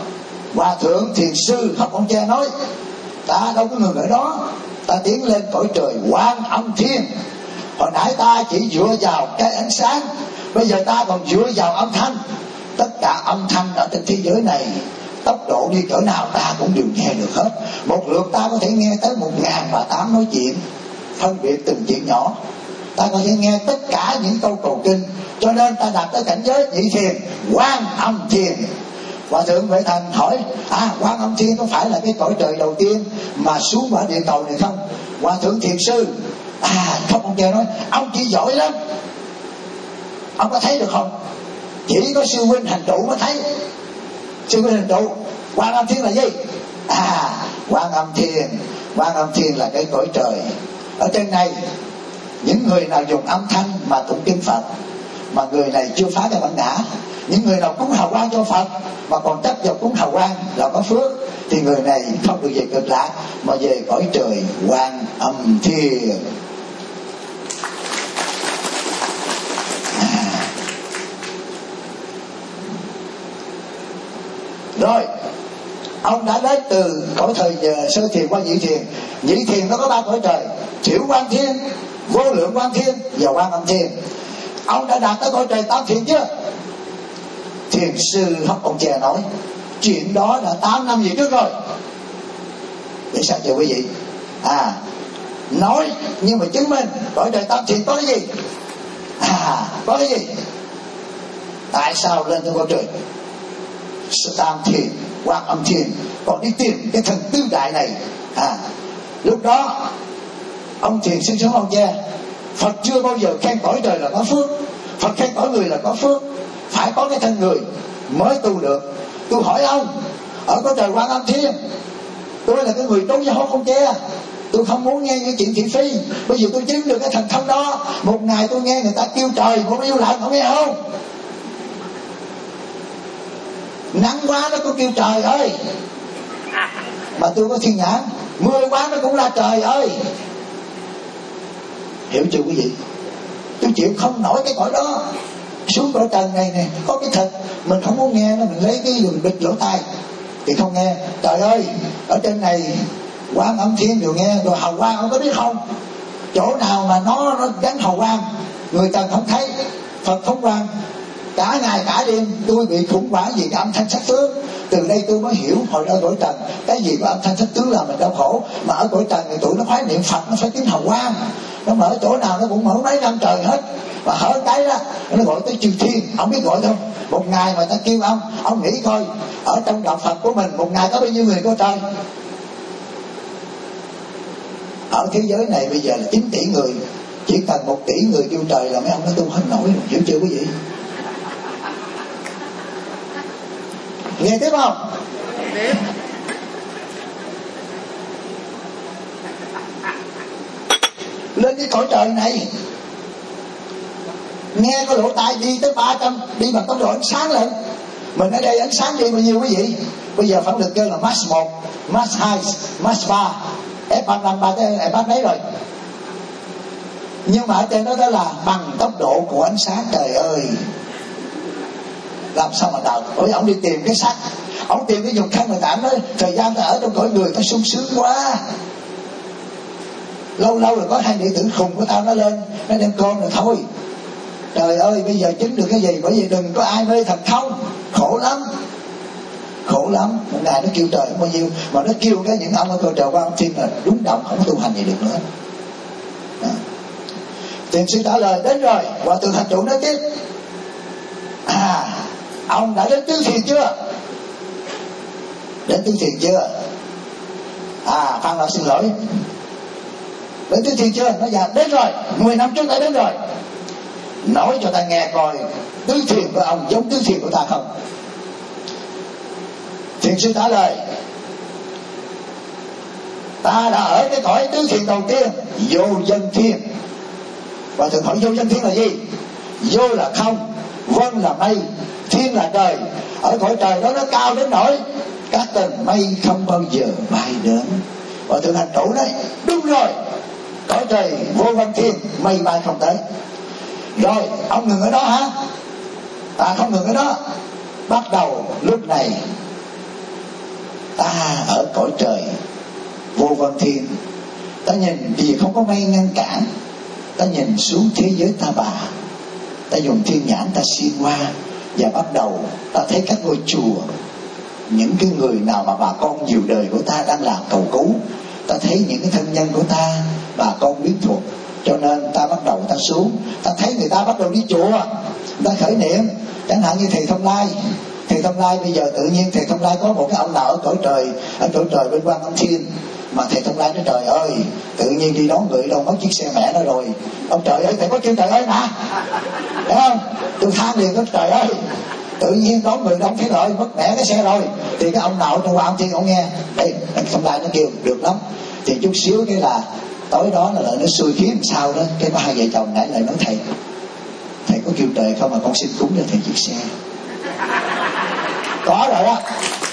[SPEAKER 1] Hòa thượng thiền sư Hấp Ông Cha nói: ta đâu có ngừng ở đó, ta tiến lên cõi trời Quan Âm Thiên. Hồi nãy ta chỉ dựa vào cái ánh sáng, bây giờ ta còn dựa vào âm thanh. Tất cả âm thanh ở trên thế giới này, tốc độ đi cỡ nào ta cũng đều nghe được hết. Một lượt ta có thể nghe tới 1000 bà tám nói chuyện, phân biệt từng chuyện nhỏ. Ta có thể nghe tất cả những câu cầu kinh. Cho nên ta đạt tới cảnh giới nhị thiền Quan Âm Thiền. Hòa thượng Huệ Thành hỏi: Quan Âm Thiên có phải là cái cõi trời đầu tiên mà xuống quả địa cầu này không? Hòa thượng thiền sư Hấp Ông Cha nói: ông chỉ giỏi lắm, ông có thấy được không? Chỉ có sư huynh hành trụ mới thấy. Sư huynh hành trụ, Quan Âm Thiên là gì? Quan Âm Thiên, Quan Âm Thiên là cái cõi trời. Ở trên này, những người nào dùng âm thanh mà tụng kinh Phật, mà người này chưa phá cái bản ngã, những người nào cúng hào quang cho Phật mà còn chấp vào cúng hào quang là có phước, thì người này không được về Cực Lạc mà về cõi trời Quan Âm Thiên. Rồi, ông đã đến từ cõi thời sơ thiền qua nhị thiền. Nhị thiền nó có 3 cõi trời: Thiểu Quan Thiên, Vô Lượng Quan Thiên và Quan Âm Thiên. Ông đã đạt tới cõi trời Tam Thiền chưa? Thiền sư Hấp Ông Cha nói chuyện đó đã 8 năm về trước rồi. Để sao cho quý vị? Nói nhưng mà chứng minh cõi trời Tam Thiền có cái gì? Có cái gì? Tại sao lên tới cõi trời Tam Thiền, Quan Âm Thiền, còn đi tìm cái thần tứ đại này? Lúc đó ông thiền sư sống ông Cha, Phật chưa bao giờ khen cõi trời là có phước. Phật khen cõi người là có phước, phải có cái thân người mới tu được. Tôi hỏi ông, ở cõi trời Quan Âm Thiên, tôi là cái người trốn với ông Cha, tôi không muốn nghe những chuyện thị phi. Bây giờ tôi chiếm được cái thần thông đó, một ngày tôi nghe người ta kêu trời một yêu lạnh, không nghe không? Nắng quá nó cũng kêu trời ơi, mà tôi có thiên nhãn. Mưa quá nó cũng là trời ơi. Hiểu chưa quý vị? Tôi chịu không nổi cái cõi đó. Xuống cõi trần này nè, có cái thật mình không muốn nghe nó, mình lấy cái đường bịt lỗ tai thì không nghe. Trời ơi, ở trên này Quan Âm Thiên đều nghe. Rồi hào quang ông có biết không? Chỗ nào mà nó gắn hào quang, người trần không thấy, Phật phóng quang. Cả ngày cả đêm tôi bị khủng hoảng vì cái âm thanh sắc tướng. Từ đây tôi mới hiểu hồi ở cõi trần cái gì của âm thanh sắc tướng là mình đau khổ. Mà ở cõi trần thì tụi nó phải niệm Phật, nó phải tiếng hào quang. Nó mở chỗ nào nó cũng mở mấy năm trời hết. Và hở cái đó nó gọi tới chư thiên. Ông biết gọi không? Một ngày mà ta kêu ông nghĩ coi, ở trong đạo Phật của mình một ngày có bao nhiêu người có trời? Ở thế giới này bây giờ là 9 tỷ người, chỉ cần 1 tỷ người kêu trời là mấy ông nó tu hết nổi. Hiểu chưa quý vị? Nghe tiếp không? Tiếp. Lên cái cõi trời này, nghe có lỗ tai đi tới 300, đi bằng tốc độ ánh sáng lên. Mình ở đây ánh sáng đi bao nhiêu quý vị? Bây giờ phản lực kêu là Mach 1, Mach 2, Mach 3, F35, 3 cái F đấy rồi. Nhưng mà ở trên đó là bằng tốc độ của ánh sáng. Trời ơi, làm sao mà đào. Bởi ông đi tìm cái sắc, ông tìm cái dùng khăn mà tạm nói thời gian ta ở trong cõi người ta sung sướng quá. Lâu lâu rồi có 2 đệ tử khùng của tao nó lên, nó đem con rồi thôi. Trời ơi, bây giờ chứng được cái gì? Bởi vì đừng có ai mê thần thông. Khổ lắm, khổ lắm. Một ngày nó kêu trời bao nhiêu, mà nó kêu cái những ông ở cõi trời Quan Âm Thiên là đúng động, không có tu hành gì được nữa. Thiền sư trả lời đến rồi. Hòa thượng hành trụ nói tiếp: ông đã đến tứ thiền chưa? Đến tứ thiền chưa? Phan Lão xin lỗi, đến tứ thiền chưa? Nó dạ đến rồi, 10 năm trước đã đến rồi. Nói cho ta nghe coi, tứ thiền của ông giống tứ thiền của ta không? Thiền sư trả lời: ta đã ở cái cõi tứ thiền đầu tiên, vô dân thiên. Và thường hỏi vô dân thiên là gì? Vô là không, vân là mây, thiên là trời. Ở cõi trời đó nó cao đến nỗi các tầng mây không bao giờ bay đến. Và thường hành trụ đấy, đúng rồi, cõi trời vô văn thiên, mây bay không tới. Rồi ông ngừng ở đó hả? Không ngừng ở đó. Bắt đầu lúc này ta ở cõi trời vô văn thiên, ta nhìn vì không có mây ngăn cản, ta nhìn xuống thế giới ta bà, ta dùng thiên nhãn ta xuyên qua và bắt đầu ta thấy các ngôi chùa, những cái người nào mà bà con nhiều đời của ta đang làm cầu cứu, ta thấy những cái thân nhân của ta, bà con biết thuộc, cho nên ta bắt đầu ta xuống, ta thấy người ta bắt đầu đi chùa, ta khởi niệm. Chẳng hạn như thầy Thông Lai, thầy Thông Lai bây giờ tự nhiên thầy Thông Lai có một cái ông nào ở cõi trời bên Quan Âm Thiên, mà thầy Thông Lai nói trời ơi, tự nhiên đi đón người đâu mất chiếc xe mẹ nó rồi. Ông trời ơi, thầy có kêu trời ơi mà, thấy không? Tôi than liền đó, trời ơi, tự nhiên đón người đông thế rồi mất mẹ cái xe rồi. Thì cái ông nào trong Quan Âm Thiên ông nghe đây, Thông Lai nó kêu được lắm. Thì chút xíu cái là tối đó là nó xui khiến làm sao đó, cái có hai vợ chồng nãy lại nói thầy có kêu trời không mà con xin cúng cho thầy chiếc xe. Có rồi đó.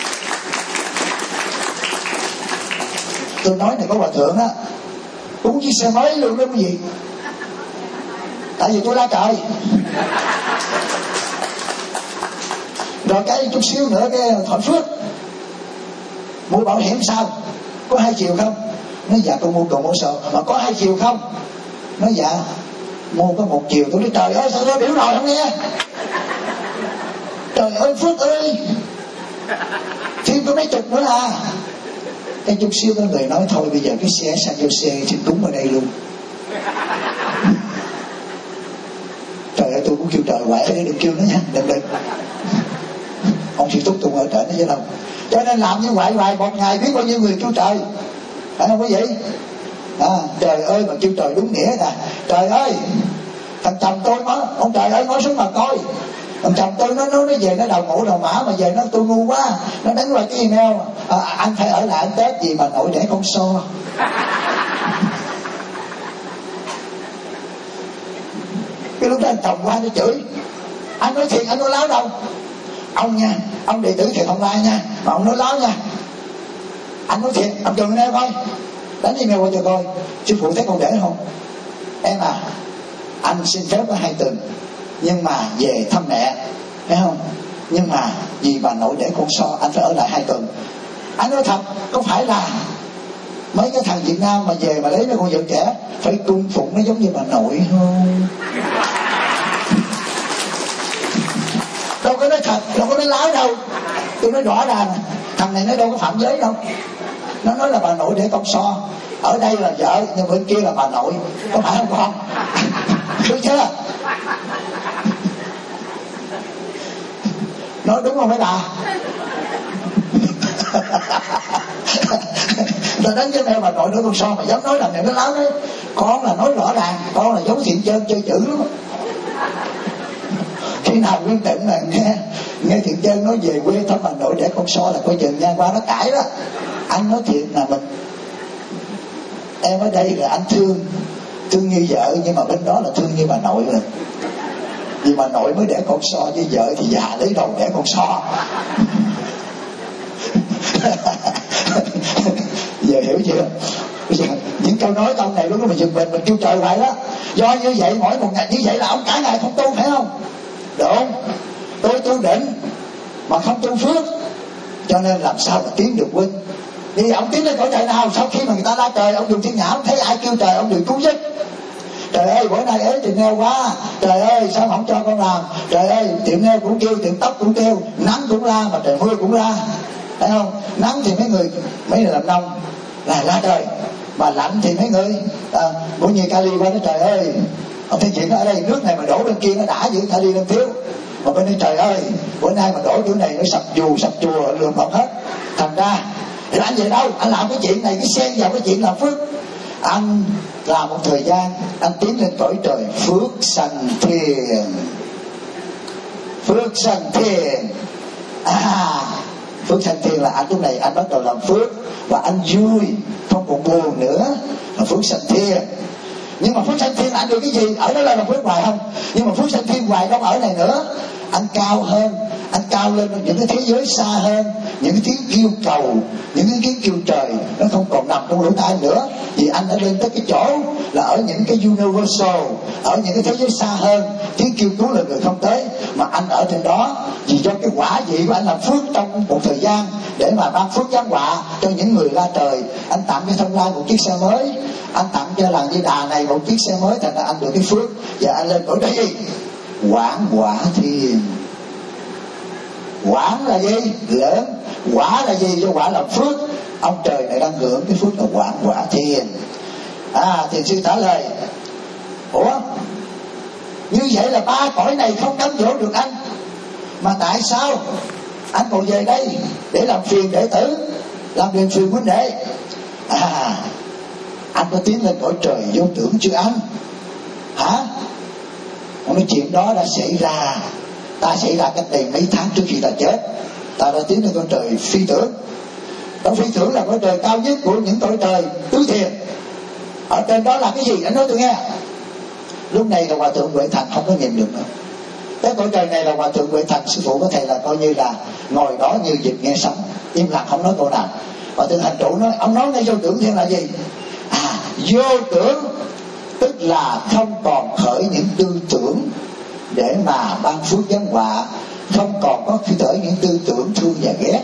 [SPEAKER 1] Tôi nói này có hòa thượng á, cúng chiếc xe mới luôn đó quý vị. Tại vì tôi la trời. Rồi cái chút xíu nữa cái Thọ Phước mua bảo hiểm sao, có 2 triệu không? Nói dạ tôi mua cầu mua sổ. Mà có 2 triệu không? Nói dạ mua có 1 triệu. Tôi nói trời ơi sao tôi biểu rồi không nghe. Trời ơi Phước ơi, thêm có mấy chục nữa là. Cái chút xíu có người nói thôi bây giờ cái xe San Jose xin cúng ở đây luôn. Trời ơi tôi cũng kêu trời quậy đừng kêu nó nha, đừng. Ông Sư Túc tôi ở trển nó chứ đâu. Cho nên làm như vậy hoài một ngày biết bao nhiêu người kêu trời, phải không quý vị? Trời ơi mà kêu trời đúng nghĩa nè. Trời ơi, thằng chồng tôi nói, ông trời ơi nói xuống mà coi. Thằng chồng tôi nó về nó đầu mũ đầu mã mà về nó tôi ngu quá, nó đánh qua cái email anh phải ở lại ăn Tết gì mà nội đẻ con so. Cái lúc đó anh chồng qua nó chửi, anh nói thiệt anh nói láo đâu ông nha, ông đệ tử thầy Thông Lai nha, mà ông nói láo nha. Anh nói thiệt, ông chừng em coi, đánh email qua cho coi, sư phụ thấy con để không? Em à, anh xin phép có 2 tuần nhưng mà về thăm mẹ, thấy không? Nhưng mà vì bà nội để con so anh phải ở lại 2 tuần. Anh nói thật, có phải là mấy cái thằng Việt Nam mà về mà lấy mấy con vợ trẻ phải cung phụng nó giống như bà nội không? Đâu có nói thật, đâu có nói láo đâu. Tôi nói rõ ràng, thằng này nó đâu có phạm giới đâu. Nó nói là bà nội để con so, ở đây là vợ nhưng bên kia là bà nội, có phải không con? Đúng chưa? Nói đúng không mấy bà? Ta đánh cái mẹ bà nội đứa con so mà dám nói làm này nó láo đấy. Con là nói rõ ràng, con là giống Thiện Trơn chơi chữ lắm. Khi nào Nguyên Tịnh là nghe Thiện Trơn nói về quê thăm bà nội để con so là coi chừng nha qua nó cãi đó. Anh nói thiệt là mình, em ở đây là anh thương như vợ, nhưng mà bên đó là thương như bà nội rồi. Vì bà nội mới để con so, với vợ thì già lấy đầu để con so. Giờ hiểu chưa? Bây giờ những câu nói câu này lúc đó mình dừng mình kêu trời vậy đó. Do như vậy mỗi một ngày như vậy là ông cả ngày không tu, phải không? Đúng. Tôi tu định mà không tu phước, cho nên làm sao mà tiến được huynh. Vì ông tiến lên cõi trời nào? Sau khi mà người ta la trời, ông dùng thiên nhãn, ông thấy ai kêu trời ông đều cứu giúp. Trời ơi bữa nay ế tiệm nail quá, trời ơi sao không cho con làm, trời ơi tiệm nail cũng kêu, tiệm tóc cũng kêu, nắng cũng la mà trời mưa cũng la, thấy không? Nắng thì mấy người làm nông là la trời, mà lạnh thì mấy người cũng như Cali qua nói trời ơi ông thấy chuyện đó ở đây nước này mà đổ bên kia nó đã giữ Cali lên thiếu, mà bên đây trời ơi bữa nay mà đổ chỗ này nó sập chùa lượm bọc hết. Thành ra thì anh về đâu anh làm cái chuyện này, cái xen vào cái chuyện làm phước. Anh làm một thời gian anh tiến lên cõi trời phước sanh thiền. Phước sanh thiền, phước sanh thiền là anh lúc này anh bắt đầu làm phước và anh vui, không còn buồn nữa, là phước sanh thiền. Nhưng mà phước sanh thiên là anh được cái gì? Ở đó là phước hoài không? Nhưng mà phước sanh thiên hoài đâu ở này nữa. anh cao hơn, anh cao lên những cái thế giới xa hơn, những cái tiếng kêu cầu, những cái tiếng kêu trời nó không còn nằm trong lỗ tai nữa, vì anh đã lên tới cái chỗ là ở những cái universal, ở những cái thế giới xa hơn, tiếng kêu cứu là người không tới, mà anh ở trên đó vì do cái quả vị của anh làm phước trong một thời gian để mà ban phước giáng họa cho những người ra trời. Anh tặng cho Thông Lai một chiếc xe mới, anh tặng cho làng Di Đà này một chiếc xe mới, thành ra anh được cái phước và anh lên cõi gì? Quảng quả thiên. Quảng là gì? Lớn. Quả là gì? Do quả làm phước. Ông trời này đang hưởng cái phước là quảng quả thiên. Thiền sư trả lời: ủa, như vậy là ba cõi này không cám dỗ được anh, mà tại sao anh còn về đây để làm phiền đệ tử, làm điều phiền huynh đệ? Anh có tiến lên cõi trời vô tưởng chưa anh? Hả? Cái chuyện đó đã xảy ra, ta xảy ra cách đây mấy tháng trước khi ta chết. Ta đã tiến lên cõi trời phi tưởng. Đó, phi tưởng là cõi trời cao nhất của những cõi trời tứ thiền. Ở trên đó là cái gì anh nói tôi nghe. Lúc này là Hòa Thượng Huệ Thành không có nhìn được nữa. Cái cõi trời này là Hòa Thượng Huệ Thành, sư phụ có thể là coi như là ngồi đó như vịt nghe sấm, im lặng không nói câu nào. Hòa Thượng Hành Trụ nói, ông nói ngay vô tưởng thiên là gì? Vô tưởng tức là không còn khởi những tư tưởng để mà ban phước giáng họa, không còn có khởi những tư tưởng thương và ghét.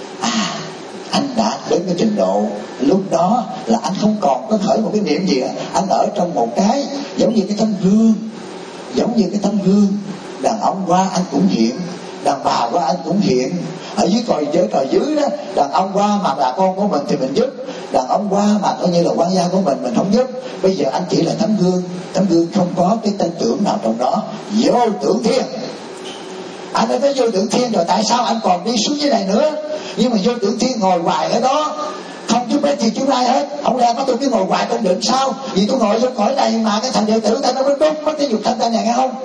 [SPEAKER 1] Anh đã đến cái trình độ lúc đó là anh không còn có khởi một cái niệm gì. Anh ở trong một cái giống như cái tấm gương, giống như cái tấm gương. Đàn ông qua anh cũng hiện, đàn bà qua anh cũng hiện. Ở dưới cõi dưới đó, đàn ông qua mà là con của mình thì mình giúp, đàn ông qua mà coi như là quan gia của mình không giúp. Bây giờ anh chỉ là tấm gương không có cái tên tưởng nào trong đó. Vô tưởng thiên. Anh đã tới vô tưởng thiên rồi, tại sao anh còn đi xuống dưới này nữa? Nhưng mà vô tưởng thiên ngồi hoài ở đó, không giúp ích gì chúng ai hết. Ông lẽ có tôi cứ ngồi hoài trong định sao? Vì tôi ngồi trong cõi này mà cái thành đệ tử ta nó mới đốt mất cái dục thanh ta này nghe không?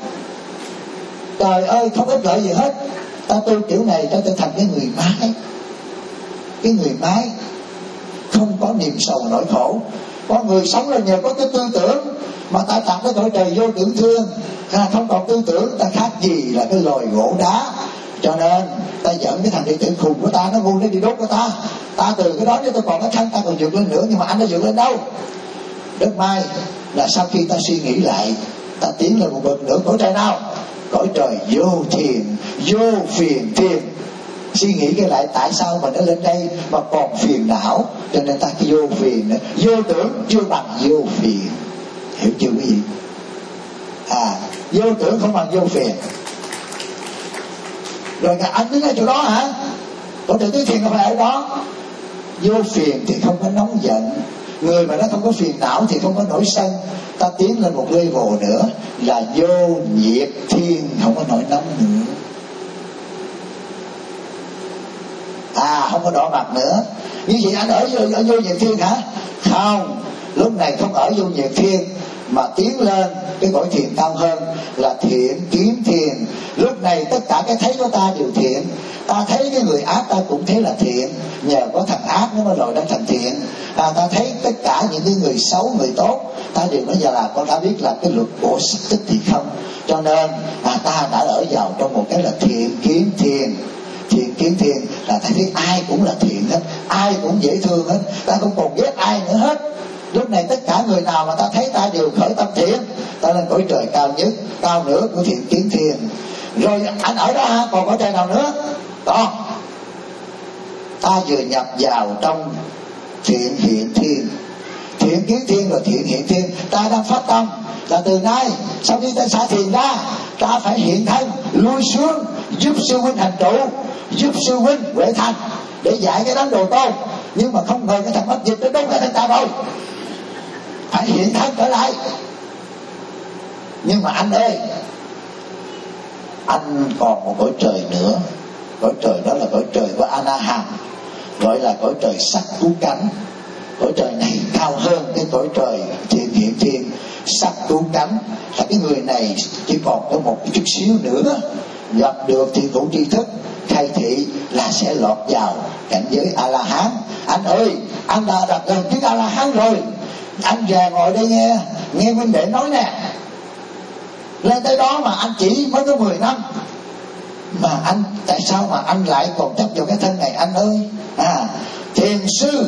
[SPEAKER 1] Trời ơi, không ích lợi gì hết. Ta tu kiểu này ta trở thành cái người mái, cái người mái không có niềm sầu nỗi khổ. Con người sống là nhờ có cái tư tưởng, mà ta tặng cái cõi trời vô tưởng thương, không còn tư tưởng ta khác gì là cái lồi gỗ đá. Cho nên ta dẫn cái thằng đệ tử khùng của ta, nó ngu, nó đi đốt của ta. Ta từ cái đó nếu tôi còn cái thân ta còn vượt lên nữa, nhưng mà anh đã vượt lên đâu. Rất may là sau khi ta suy nghĩ lại, ta tiến lên một bậc nữa. Cõi trời nào? Cõi trời vô thiền, vô phiền thiền. Suy nghĩ cái lại tại sao mình đã lên đây mà còn phiền não, cho nên ta cái vô phiền nữa. Vô tưởng chưa bằng vô phiền, hiểu chưa quý vị? Vô tưởng không bằng vô phiền. Rồi anh đứng ở chỗ đó hả? Cõi trời tứ thiền không phải ở đó. Vô phiền thì không có nóng giận, người mà nó không có phiền não thì không có nổi sân. Ta tiến lên một level nữa là vô nhiệt thiên, không có nổi nóng nữa. Không có đỏ mặt nữa. Như vậy anh ở vô nhiệt thiên hả? Không, lúc này không ở vô nhiệt thiên, mà tiến lên cái cõi thiền cao hơn là thiện kiến thiền. Lúc này tất cả cái thấy của ta đều thiện. Ta thấy cái người ác ta cũng thấy là thiện, nhờ có thằng ác nó mới rồi đã thành thiện. Ta thấy tất cả những cái người xấu, người tốt, ta đều nói giờ là con đã biết là cái luật của sắc tích thì không. Cho nên ta đã ở vào trong một cái là thiện kiến thiền. Thiện kiến thiền là ta thấy ai cũng là thiện hết, ai cũng dễ thương hết, ta không còn ghét ai nữa hết. Lúc này tất cả người nào mà ta thấy ta đều khởi tâm thiện, ta lên cõi trời cao nhất, cao nữa của thiện kiến thiền. Rồi anh ở đó hả? Còn cõi trời nào nữa? Còn ta vừa nhập vào trong thiện hiện thiên. Thiện kiến thiên và thiện hiện thiên. Ta đang phát tâm là từ nay sau khi ta xả thiền ra, ta phải hiện thân lui xuống giúp sư huynh Hành Trụ, giúp sư huynh Huệ Thành để dạy cái đám đồ tôn. Nhưng mà không ngờ cái thằng mất dịch nó đốt cái thân ta rồi, phải hiện thân trở lại. Nhưng mà anh ơi, anh còn một cõi trời nữa. Cõi trời đó là cõi trời của A-na-hàm, gọi là cõi trời sắc cứu cánh. Cõi trời này cao hơn cái cõi trời thiện hiện thiên. Sắc cứu cánh là cái người này chỉ còn có một chút xíu nữa, gặp được thiện cụ tri thức khai thị là sẽ lọt vào cảnh giới A-la-hán. Anh ơi, anh đã đặt gần tiếng A-la-hán rồi. Anh về ngồi đây nghe huynh đệ nói nè. Lên tới đó mà anh chỉ mới có 10 năm, Mà anh, tại sao mà anh lại còn chấp vào cái thân này anh ơi? Thiền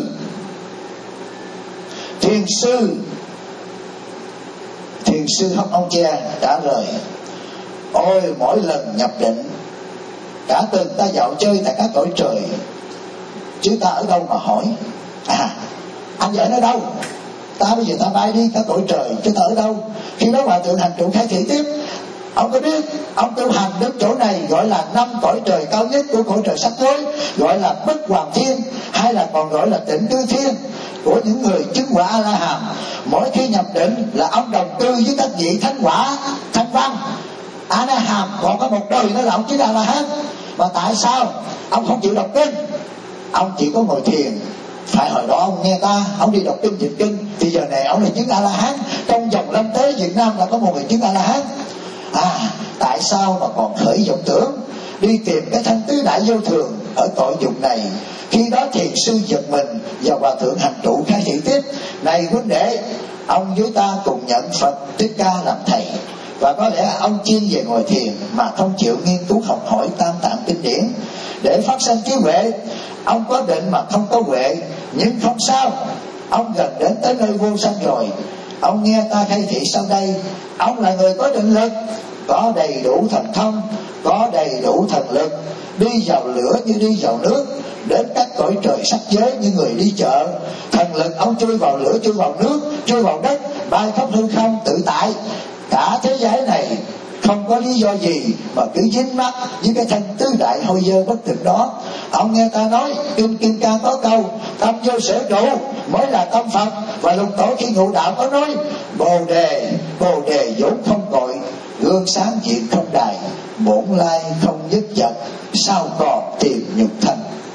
[SPEAKER 1] sư Hóc Ông Cha trả lời: ôi mỗi lần nhập định, cả tuần ta dạo chơi tại các cõi trời, chứ ta ở đâu mà hỏi. Anh ở nơi đâu? Ta bây giờ ta bay đi các cõi trời, chứ ta ở đâu? Khi đó Hòa Thượng Hành Trụ khai thị tiếp: ông có biết ông tu hành đến chỗ này gọi là 5 cõi trời cao nhất của cõi trời sắc giới, gọi là Bất Hoàng Thiên, hay là còn gọi là Tịnh Tư Thiên của những người chứng quả A La Hàm. Mỗi khi nhập định là ông đồng tư với các vị thánh quả, thanh văn, A La Hàm, còn có một đời nữa là ông chứng A La Hán. Mà tại sao ông không chịu đọc kinh? Ông chỉ có ngồi thiền. Phải hồi đó ông nghe ta, ông đi đọc kinh dịch kinh, thì giờ này ông là chứng A La Hán. Trong vòng lâm thế Việt Nam là có một người chứng A La Hán. Tại sao mà còn khởi vọng tưởng đi tìm cái thanh tứ đại vô thường ở cõi dục này? Khi đó thiền sư giật mình và Hòa Thượng Hành Trụ khai thị tiếp: này huynh đệ, ông với ta cùng nhận Phật Thích Ca làm thầy, và có lẽ ông chuyên về ngồi thiền mà không chịu nghiên cứu học hỏi tam tạng kinh điển để phát sinh trí huệ. Ông có định mà không có huệ, nhưng không sao, ông gần đến tới nơi vô sanh rồi. Ông nghe ta khai thị sau đây: ông là người có định lực, có đầy đủ thần thông, có đầy đủ thần lực, đi vào lửa như đi vào nước, đến các cõi trời sắc giới như người đi chợ. Thần lực ông chui vào lửa, chui vào nước, chui vào đất, bay khắp hư không tự tại. Cả thế giới này không có lý do gì mà cứ dính mắc với cái thân tứ đại hôi dơ bất thực đó. Ông nghe ta nói kinh Kim Cang có câu: tâm vô sở trụ mới là tâm Phật. Và Lục Tổ khi ngụ đạo có nói: bồ đề vốn không cội, gương sáng diện không đài, bổn lai không nhất vật, sao còn tìm nhục thân.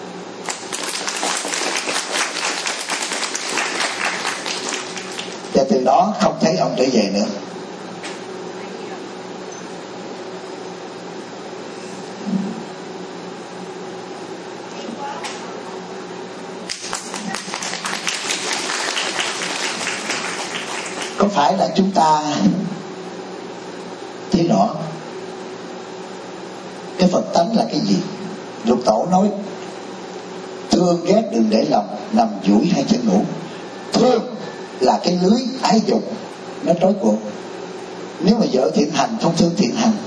[SPEAKER 1] Và từ đó không thấy ông trở về nữa. Có phải là chúng ta thấy rõ cái Phật tánh là cái gì? Lục Tổ nói: thương ghét đừng để lòng, nằm duỗi hai chân ngủ. Thương là cái lưới ái dục nó trói cuộc. Nếu mà vợ thiện hành không thương thiện hành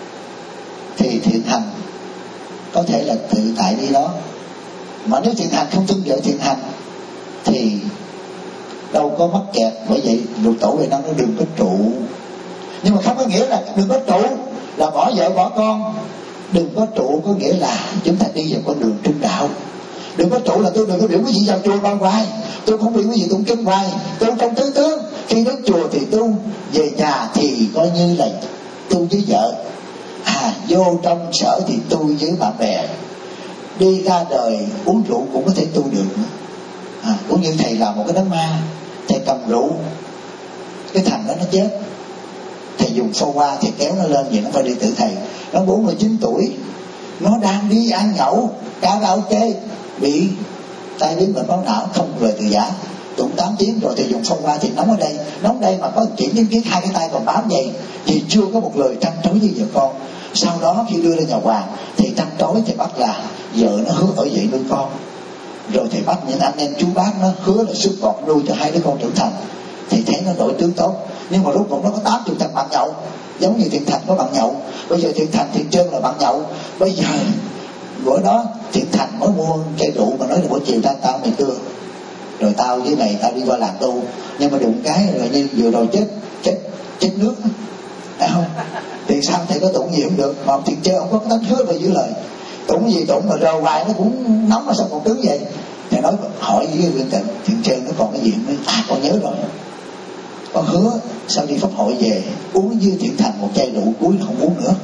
[SPEAKER 1] thì thiện hành có thể là tự tại đi đó. Mà nếu thiện hành không thương vợ thiện hành thì đâu có mắc kẹt. Bởi vậy Lục Tổ Huệ Năng nó đừng có trụ. Nhưng mà không có nghĩa là đừng có trụ là bỏ vợ bỏ con. Đừng có trụ có nghĩa là chúng ta đi vào con đường trung đạo. Đừng có trụ là tôi đừng có biểu quý vị vào chùa con hoài, tôi không biểu quý vị tụng kinh hoài, tôi trong tứ tướng. Khi đến chùa thì tu, về nhà thì coi như là tu với vợ, vô trong sở thì tu với bạn bè. Đi ra đời uống rượu cũng có thể tu được. Cũng như thầy làm một cái đám ma, thầy cầm rượu, cái thằng đó nó chết, thầy dùng phô qua thì kéo nó lên, vậy nó phải đi tự thầy. Nó 49 tuổi, nó đang đi ăn nhậu karaoke, bị tai biến mạch máu não, không lời từ giả, tụng 8 tiếng rồi thầy dùng phô qua thì nóng ở đây, nóng đây mà có chỉ đến cái hai cái tay còn bám vậy, thì chưa có một lời trăn trối với vợ con. Sau đó khi đưa lên nhà hoàng thì trăn trối, thì bắt là vợ nó hứa ở vậy nuôi con. Rồi thầy bắt những anh em chú bác nó hứa là sức cọt nuôi cho hai đứa con trưởng thành. Thì thấy nó đổi tướng tốt. Nhưng mà lúc cũng nó có 80 thằng bạn nhậu, giống như Thiện Thành có bạn nhậu. Bây giờ Thiện Thành, Thiện Trơn là bạn nhậu. Bây giờ bữa đó Thiện Thành mới mua chai rượu mà nói là buổi chiều tao mày cưa, rồi tao với mày tao đi qua làm tu. Nhưng mà đụng cái rồi như vừa rồi chết nước, phải không? Thì sao thầy có tụng gì cũng được, mà Thiện Trơn không có cái tánh hứa và giữ lời. Tụng gì tụng mà rờ hoài nó cũng nóng, mà sao còn tướng vậy? Thầy nói hỏi với Viên Tịnh, Thiện Trơn nó còn cái gì mới con nhớ rồi, con hứa sau đi pháp hội về uống với Thiện Thành một chai rượu, cuối không uống nữa.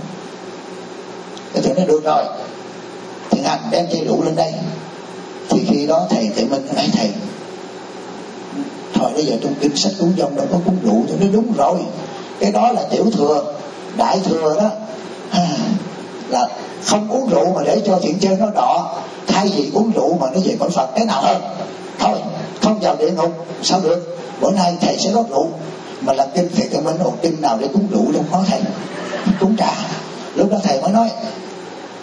[SPEAKER 1] Cái thầy nói được rồi, Thiện Thành đem chai rượu lên đây. Thì khi đó thầy Tuệ Minh nói: thầy thôi bây giờ trong kinh sách cúng dông đâu có cúng rượu. Tôi nói đúng rồi, cái đó là tiểu thừa. Đại thừa đó là không uống rượu mà để cho Thiện Trơn nó đọ, thay vì uống rượu mà nó về cõi Phật, cái nào hơn? Thôi không vào địa ngục sao được. Bữa nay thầy sẽ rót rượu, mà làm kinh thầy Tuệ Minh, kinh nào để cúng rượu đâu khó thầy, cúng trà. Lúc đó thầy mới nói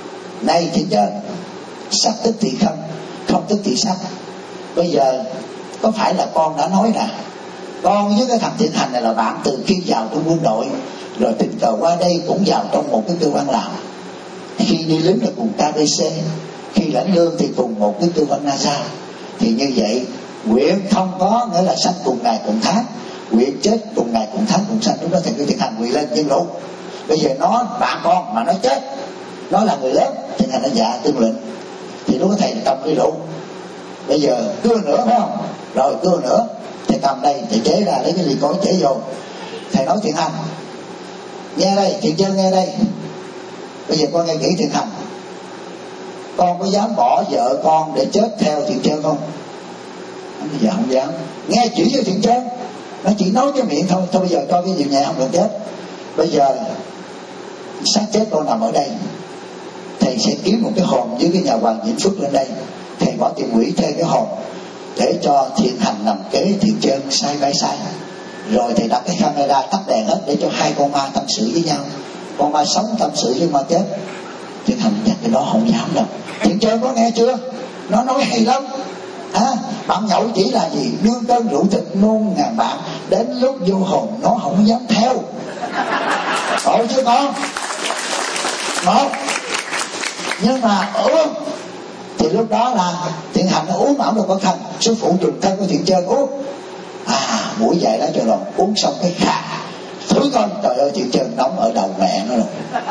[SPEAKER 1] này thì giờ sắc tức thì không, không tức thì sắc. Bây giờ có phải là con đã nói nè, con với cái thằng Thiện Hành này là bạn từ khi vào trong quân đội, rồi tình cờ qua đây cũng vào trong một cái cơ quan làm. Khi đi lính là cùng KBC, khi lãnh lương thì cùng một cái cơ quan NASA. Thì như vậy nguyện không có nghĩa là sanh cùng ngày cùng tháng, nguyện chết cùng ngày cùng tháng cùng sanh. Lúc đó thì cái Thiện Hành quỳ lên dân lũ. Bây giờ nó bạn con mà nó chết, nó là người lớn, Thiện Hành nó dạ tương lệnh. Thì lúc đó thầy cầm cái rượu, bây giờ cưa nữa phải không, rồi cưa nữa thì cầm đây, thầy chế ra lấy cái ly cối chế vô. Thầy nói Thiện Hành nghe đây, Thiện Trơn nghe đây, bây giờ con nghe kỹ Thiện Hành, con có dám bỏ vợ con để chết theo Thiện Trơn không? Bây giờ không dám. Nghe chỉ với Thiện Trơn, nó chỉ nói cái miệng thôi. Thôi bây giờ cho cái gì nhà không được chết. Bây giờ xác chết con nằm ở đây, thầy sẽ kiếm một cái hòm với cái nhà Hoàng Vĩnh Phước lên đây, thầy bỏ tiền quỹ thuê cái hòm để cho Thiện Hành nằm kế Thiện Trơn sai vai sai. Rồi thầy đặt cái camera tắt đèn hết để cho hai con ma tâm sự với nhau. Con ma sống tâm sự với ma chết. Thiện Hành nhắc cái đó không dám đâu. Thiện Trơn có nghe chưa? Nó nói hay lắm. Bạn nhậu chỉ là gì? Đương cơn rượu thịt nôn ngàn bạn, đến lúc vô hồn nó không dám theo. Tội chứ con. Một. Nhưng mà uống thì lúc đó là Thiện Hành nó uống mà không được có thành. Sư phụ dùng thân của Thiện Trơn uống. Mũi dậy đó cho rồi, uống xong cái khà thúi con, trời ơi Thiện Trơn nóng ở đầu mẹ nó rồi.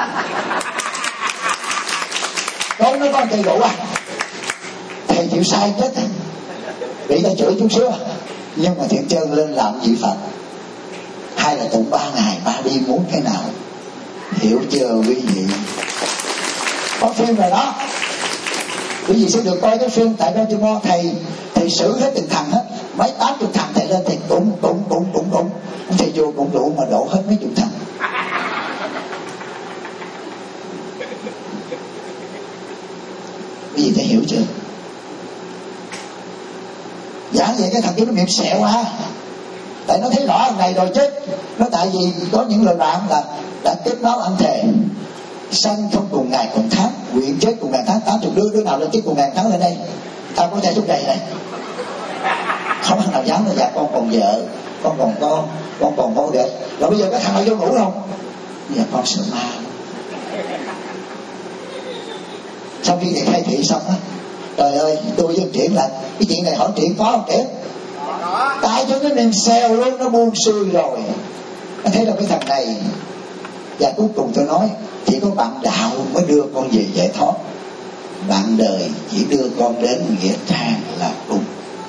[SPEAKER 1] Nói nó con cây rượu thầy chịu sai chết bị ta chửi chút xíu. Nhưng mà Thiện Trơn lên làm vị Phật, hay là tụng 3 ngày 3 đêm muốn thế nào, hiểu chưa quý vị? Có phim rồi đó, quý vị sẽ được coi cái phim tại đó. Cho thầy xử hết từng thằng hết, mấy 80 thằng thầy lên thầy cũng thầy vô cũng đủ mà đổ hết mấy chục thằng. Quý vị phải hiểu chưa? Giảng vậy cái thằng kia nó miệng sẹo tại nó thấy rõ thằng này rồi chết. Nó tại vì có những lời bạn là đã kết nối ăn thề sanh không cùng ngày cùng tháng, nguyện chết cùng ngày tháng. 80 đứa nào lên chết cùng ngày tháng lên đây, tao có chạy chút đầy này. Không thằng nào dám là dạ con còn vợ, con còn con, con còn con đệ. Rồi bây giờ cái thằng này vô ngủ không? Bây giờ con sợ ma. Sau khi thầy khai thị xong á, trời ơi tôi với Triển là cái chuyện này hỏi Triển có không Triển? Tại cho nó nên xeo luôn, nó buông xuôi rồi. Nó thấy là cái thằng này. Và cuối cùng tôi nói chỉ có bạn đạo mới đưa con về giải thoát, bạn đời chỉ đưa con đến nghĩa trang là cùng.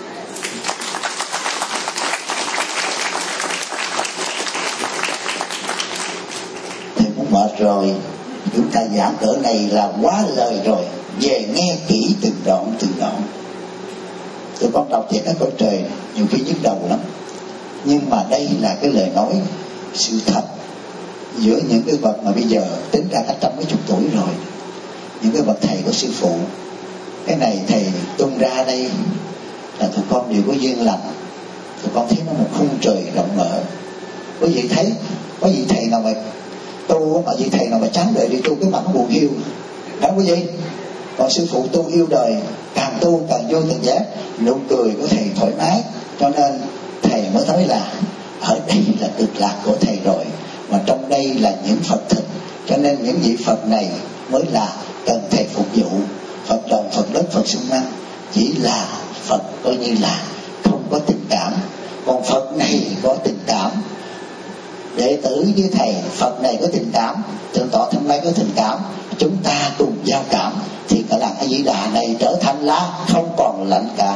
[SPEAKER 1] Thầy cũng mệt rồi, chúng ta giảng cỡ này là quá lời rồi, về nghe kỹ từng đoạn từng đoạn. Tụi con đọc về các câu trời nhiều khi nhức đầu lắm, nhưng mà đây là cái lời nói sự thật giữa những cái bậc mà bây giờ tính ra cả trăm mấy chục tuổi rồi, những cái bậc thầy của sư phụ. Cái này thầy tung ra đây là tụi con đều có duyên lành, tụi con thấy nó một khung trời rộng mở. Quý vị thấy có vị thầy nào mà tu, mà vị thầy nào mà chán đời đi tu cái mặt nó buồn hiu, phải quý vị? Còn sư phụ tu yêu đời, càng tu càng vô từng giác, nụ cười của thầy thoải mái. Cho nên thầy mới nói là ở đây là cực lạc của thầy rồi, mà trong đây là những Phật thịnh. Cho nên những vị Phật này mới là cần thầy phục vụ. Phật đồng, Phật đất, Phật xung năng chỉ là Phật coi như là không có tình cảm. Còn Phật này có tình cảm, đệ tử với thầy Phật này có tình cảm, Thượng tọa Tham Lai có tình cảm, chúng ta cùng giao cảm thì cả làng A Di Đà này trở thành là không còn lạnh cảm.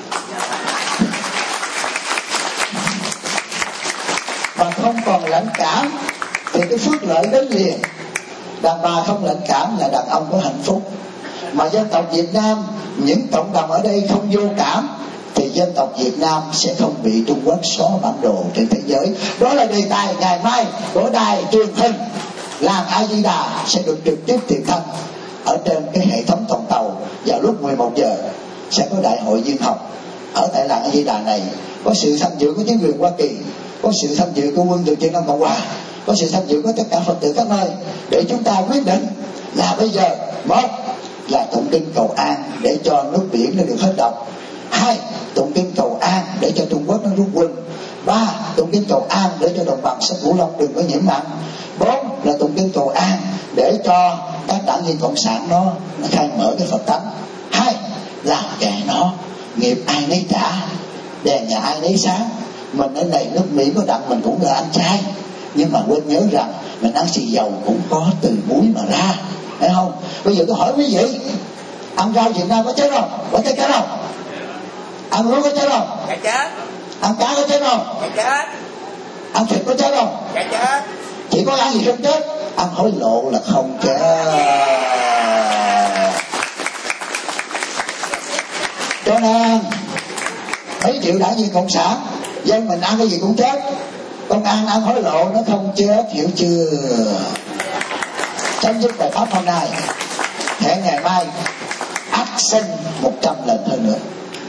[SPEAKER 1] Mà không còn lạnh cảm thì cái phước lợi đến liền. Đàn bà không lạnh cảm là đàn ông có hạnh phúc. Mà dân tộc Việt Nam, những cộng đồng ở đây không vô cảm thì dân tộc Việt Nam sẽ không bị Trung Quốc xóa bản đồ trên thế giới. Đó là đề tài ngày mai của đài truyền hình làng A Di Đà sẽ được trực tiếp truyền thanh ở trên cái hệ thống toàn cầu. Vào lúc 11 giờ sẽ có đại hội viên học ở tại làng A Di Đà này, có sự tham dự của chính quyền Hoa Kỳ, có sự tham dự của quân đội Việt Nam Cộng Hòa, có sự tham dự của tất cả Phật tử các nơi, để chúng ta quyết định là bây giờ một là tụng kinh cầu an để cho nước biển nó được hết độc. 2. Tụng kinh cầu an để cho Trung Quốc nó rút quân. 3. Tụng kinh cầu an để cho đồng bằng sông Cửu Long đừng có nhiễm mặn. 4. Là tụng kinh cầu an để cho các đảng viên cộng sản nó khai mở cái Phật tánh. 2. Làm kệ nó, nghiệp ai nấy trả, đèn nhà ai nấy sáng. Mình ở này nước Mỹ có đặng mình cũng là ăn chay, nhưng mà quên nhớ rằng mình ăn xì dầu cũng có từ muối mà ra, thấy không? Bây giờ tôi hỏi quý vị, ăn rau Việt Nam có chết không? Có chết không? Ăn lúa có chết không?
[SPEAKER 2] Dạ chết.
[SPEAKER 1] Ăn cá có chết không?
[SPEAKER 2] Dạ chết.
[SPEAKER 1] Ăn thịt có chết không?
[SPEAKER 2] Dạ chết.
[SPEAKER 1] Chỉ có ăn gì không chết? Ăn hối lộ là không chết. Cho nên mấy triệu đảng viên cộng sản, dân mình ăn cái gì cũng chết. Công an ăn hối lộ nó không chết, hiểu chưa? Chấm dứt bài pháp hôm nay. Hẹn ngày mai ắt sinh 100 lần hơn nữa.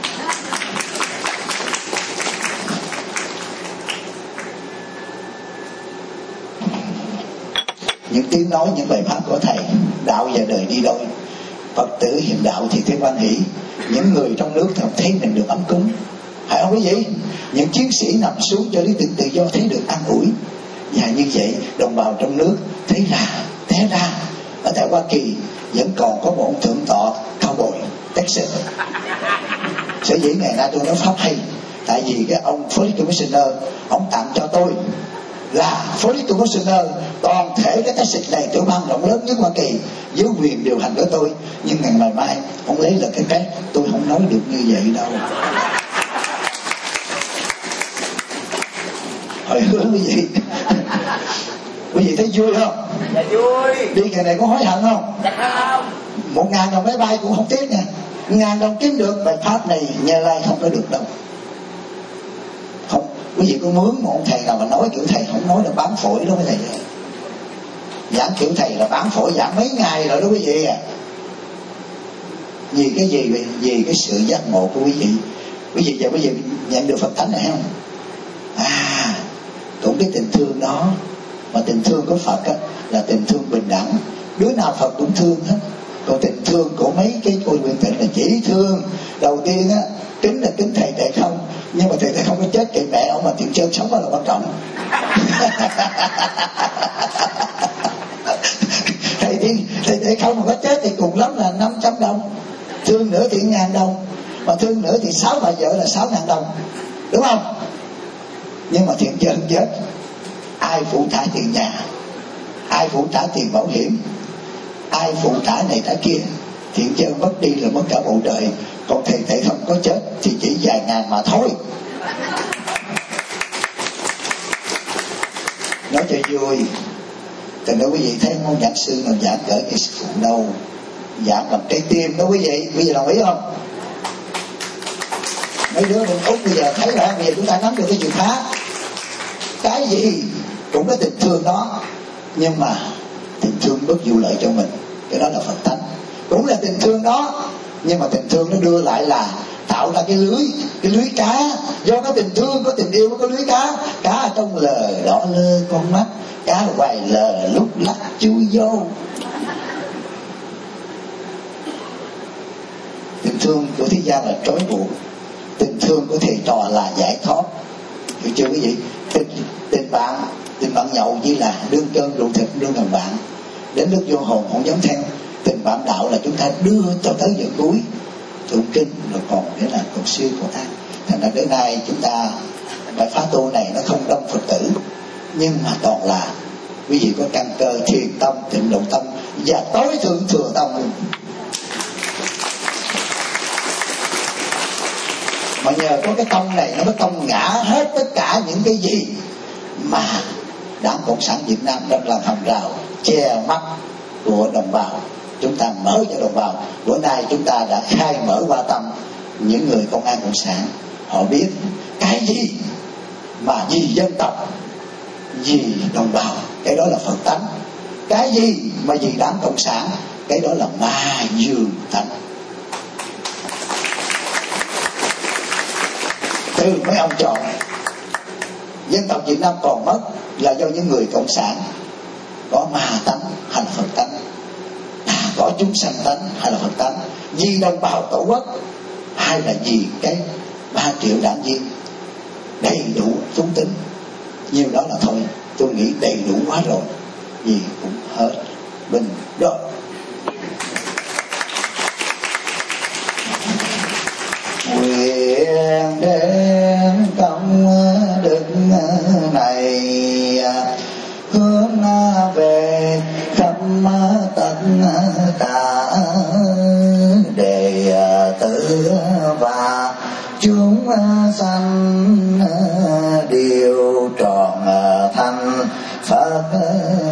[SPEAKER 1] Những tiếng nói, những bài pháp của thầy, đạo và đời đi đôi. Phật tử hiền đạo thì thế quan hỷ. Những người trong nước thì thấy mình được ấm cúng, phải không quý vị? Những chiến sĩ nằm xuống cho lý tưởng tự do thấy được an ủi. Và như vậy đồng bào trong nước thấy là té ra ở tại Hoa Kỳ vẫn còn có một ông thượng tọa cao bồi Texas. Sở dĩ ngày nay tôi nói pháp hay, tại vì cái ông Phó Commissioner ông tặng cho tôi là Phó Commissioner toàn thể cái Texas này, tiểu bang rộng lớn nhất Hoa Kỳ, dưới quyền điều hành của tôi. Nhưng ngày mai ông lấy là cái tôi không nói được như vậy đâu. Hồi hướng quý vị quý vị thấy vui không?
[SPEAKER 2] Dạ vui.
[SPEAKER 1] Đi ngày này có hối hận không?
[SPEAKER 2] Dạ không.
[SPEAKER 1] 1.000 đồng máy bay cũng không tiếc nha. 1.000 đồng kiếm được, bài pháp này Như Lai không có được đâu. Không, quý vị có mướn một ông thầy nào mà nói kiểu thầy không nói là bán phổi đó mấy thầy. Giảng kiểu thầy là bán phổi, giảng mấy ngày rồi đó quý vị à. Vì cái gì vậy? Vì cái sự giác ngộ của quý vị. Quý vị giờ quý vị nhận được Phật tánh này không? Cũng cái tình thương đó. Mà tình thương của Phật á, là tình thương bình đẳng, đứa nào Phật cũng thương hết. Còn tình thương của mấy cái cô quyền tịnh là chỉ thương. Đầu tiên á, kính là kính thầy Tệ Không, nhưng mà thầy Tệ Không có chết kệ mẹ ông, mà tiền chơi sống đó là quan trọng. thầy Tệ Không mà có chết thì cùng lắm là 500 đồng, thương nữa thì 1.000 đồng, mà thương nữa thì 6 bà vợ là 6.000 đồng, đúng không? Nhưng mà thiện chân chết, ai phụ trả tiền nhà, ai phụ trả tiền bảo hiểm, ai phụ trả này trả kia. Thiện chân mất đi là mất cả bầu trời. Còn thầy Tệ Không có chết thì chỉ vài ngàn mà thôi. Nói cho vui. Thành ra quý vị thấy không, nhạc sư nào giảng cỡ cái sư phụ đâu, giảng bằng trái tim đó quý vị. Bây giờ đồng ý không? Mấy đứa bên Úc bây giờ thấy là bây giờ chúng ta nắm được cái chìa khóa. Cái gì cũng có tình thương đó, nhưng mà tình thương bất vụ lợi cho mình, cái đó là Phật tánh. Cũng là tình thương đó, nhưng mà tình thương nó đưa lại là tạo ra cái lưới cá. Do có tình thương, có tình yêu, có lưới cá. Cá ở trong lờ đỏ lơ con mắt, cá hoài lờ lúc lắc chui vô. Tình thương của thế gian là trói buộc, tình thương của thầy trò là giải thoát. Hiểu chưa quý vị? Tình bạn nhậu chỉ là đương cơn rượu thịt, đương làm bạn. Đến lúc vô hồn không dám theo. Tình bạn đạo là chúng ta đưa cho tới giờ cuối, tụng kinh rồi còn để là cầu siêu cầu an. Thành ra đến nay chúng ta bài pháp tu này nó không đông Phật tử, nhưng mà toàn là quý vị có căn cơ thiền tâm, tịnh độ tâm và tối thượng thừa tâm luôn. Mà nhờ có cái tông này nó mới tông ngã hết tất cả những cái gì mà Đảng Cộng sản Việt Nam đang làm hàng rào che mắt của đồng bào. Chúng ta mở cho đồng bào. Bữa nay chúng ta đã khai mở qua tâm những người công an cộng sản. Họ biết cái gì mà vì dân tộc, vì đồng bào, cái đó là Phật tánh. Cái gì mà vì Đảng Cộng sản, cái đó là ma dương tánh. Từ mấy ông trò này, dân tộc Việt Nam còn mất là do những người cộng sản có ma tánh hành Phật tánh. có chúng sanh tánh hay là Phật tánh, vì đồng bào tổ quốc hay là vì cái 3 triệu đảng viên đầy đủ trung tính. Nhiều đó là thôi, tôi nghĩ đầy đủ quá rồi, vì cũng hết bình rồi. Nguyện đến công đức này hướng về khắp tất cả đệ tử và chúng sanh đều tròn thành Phật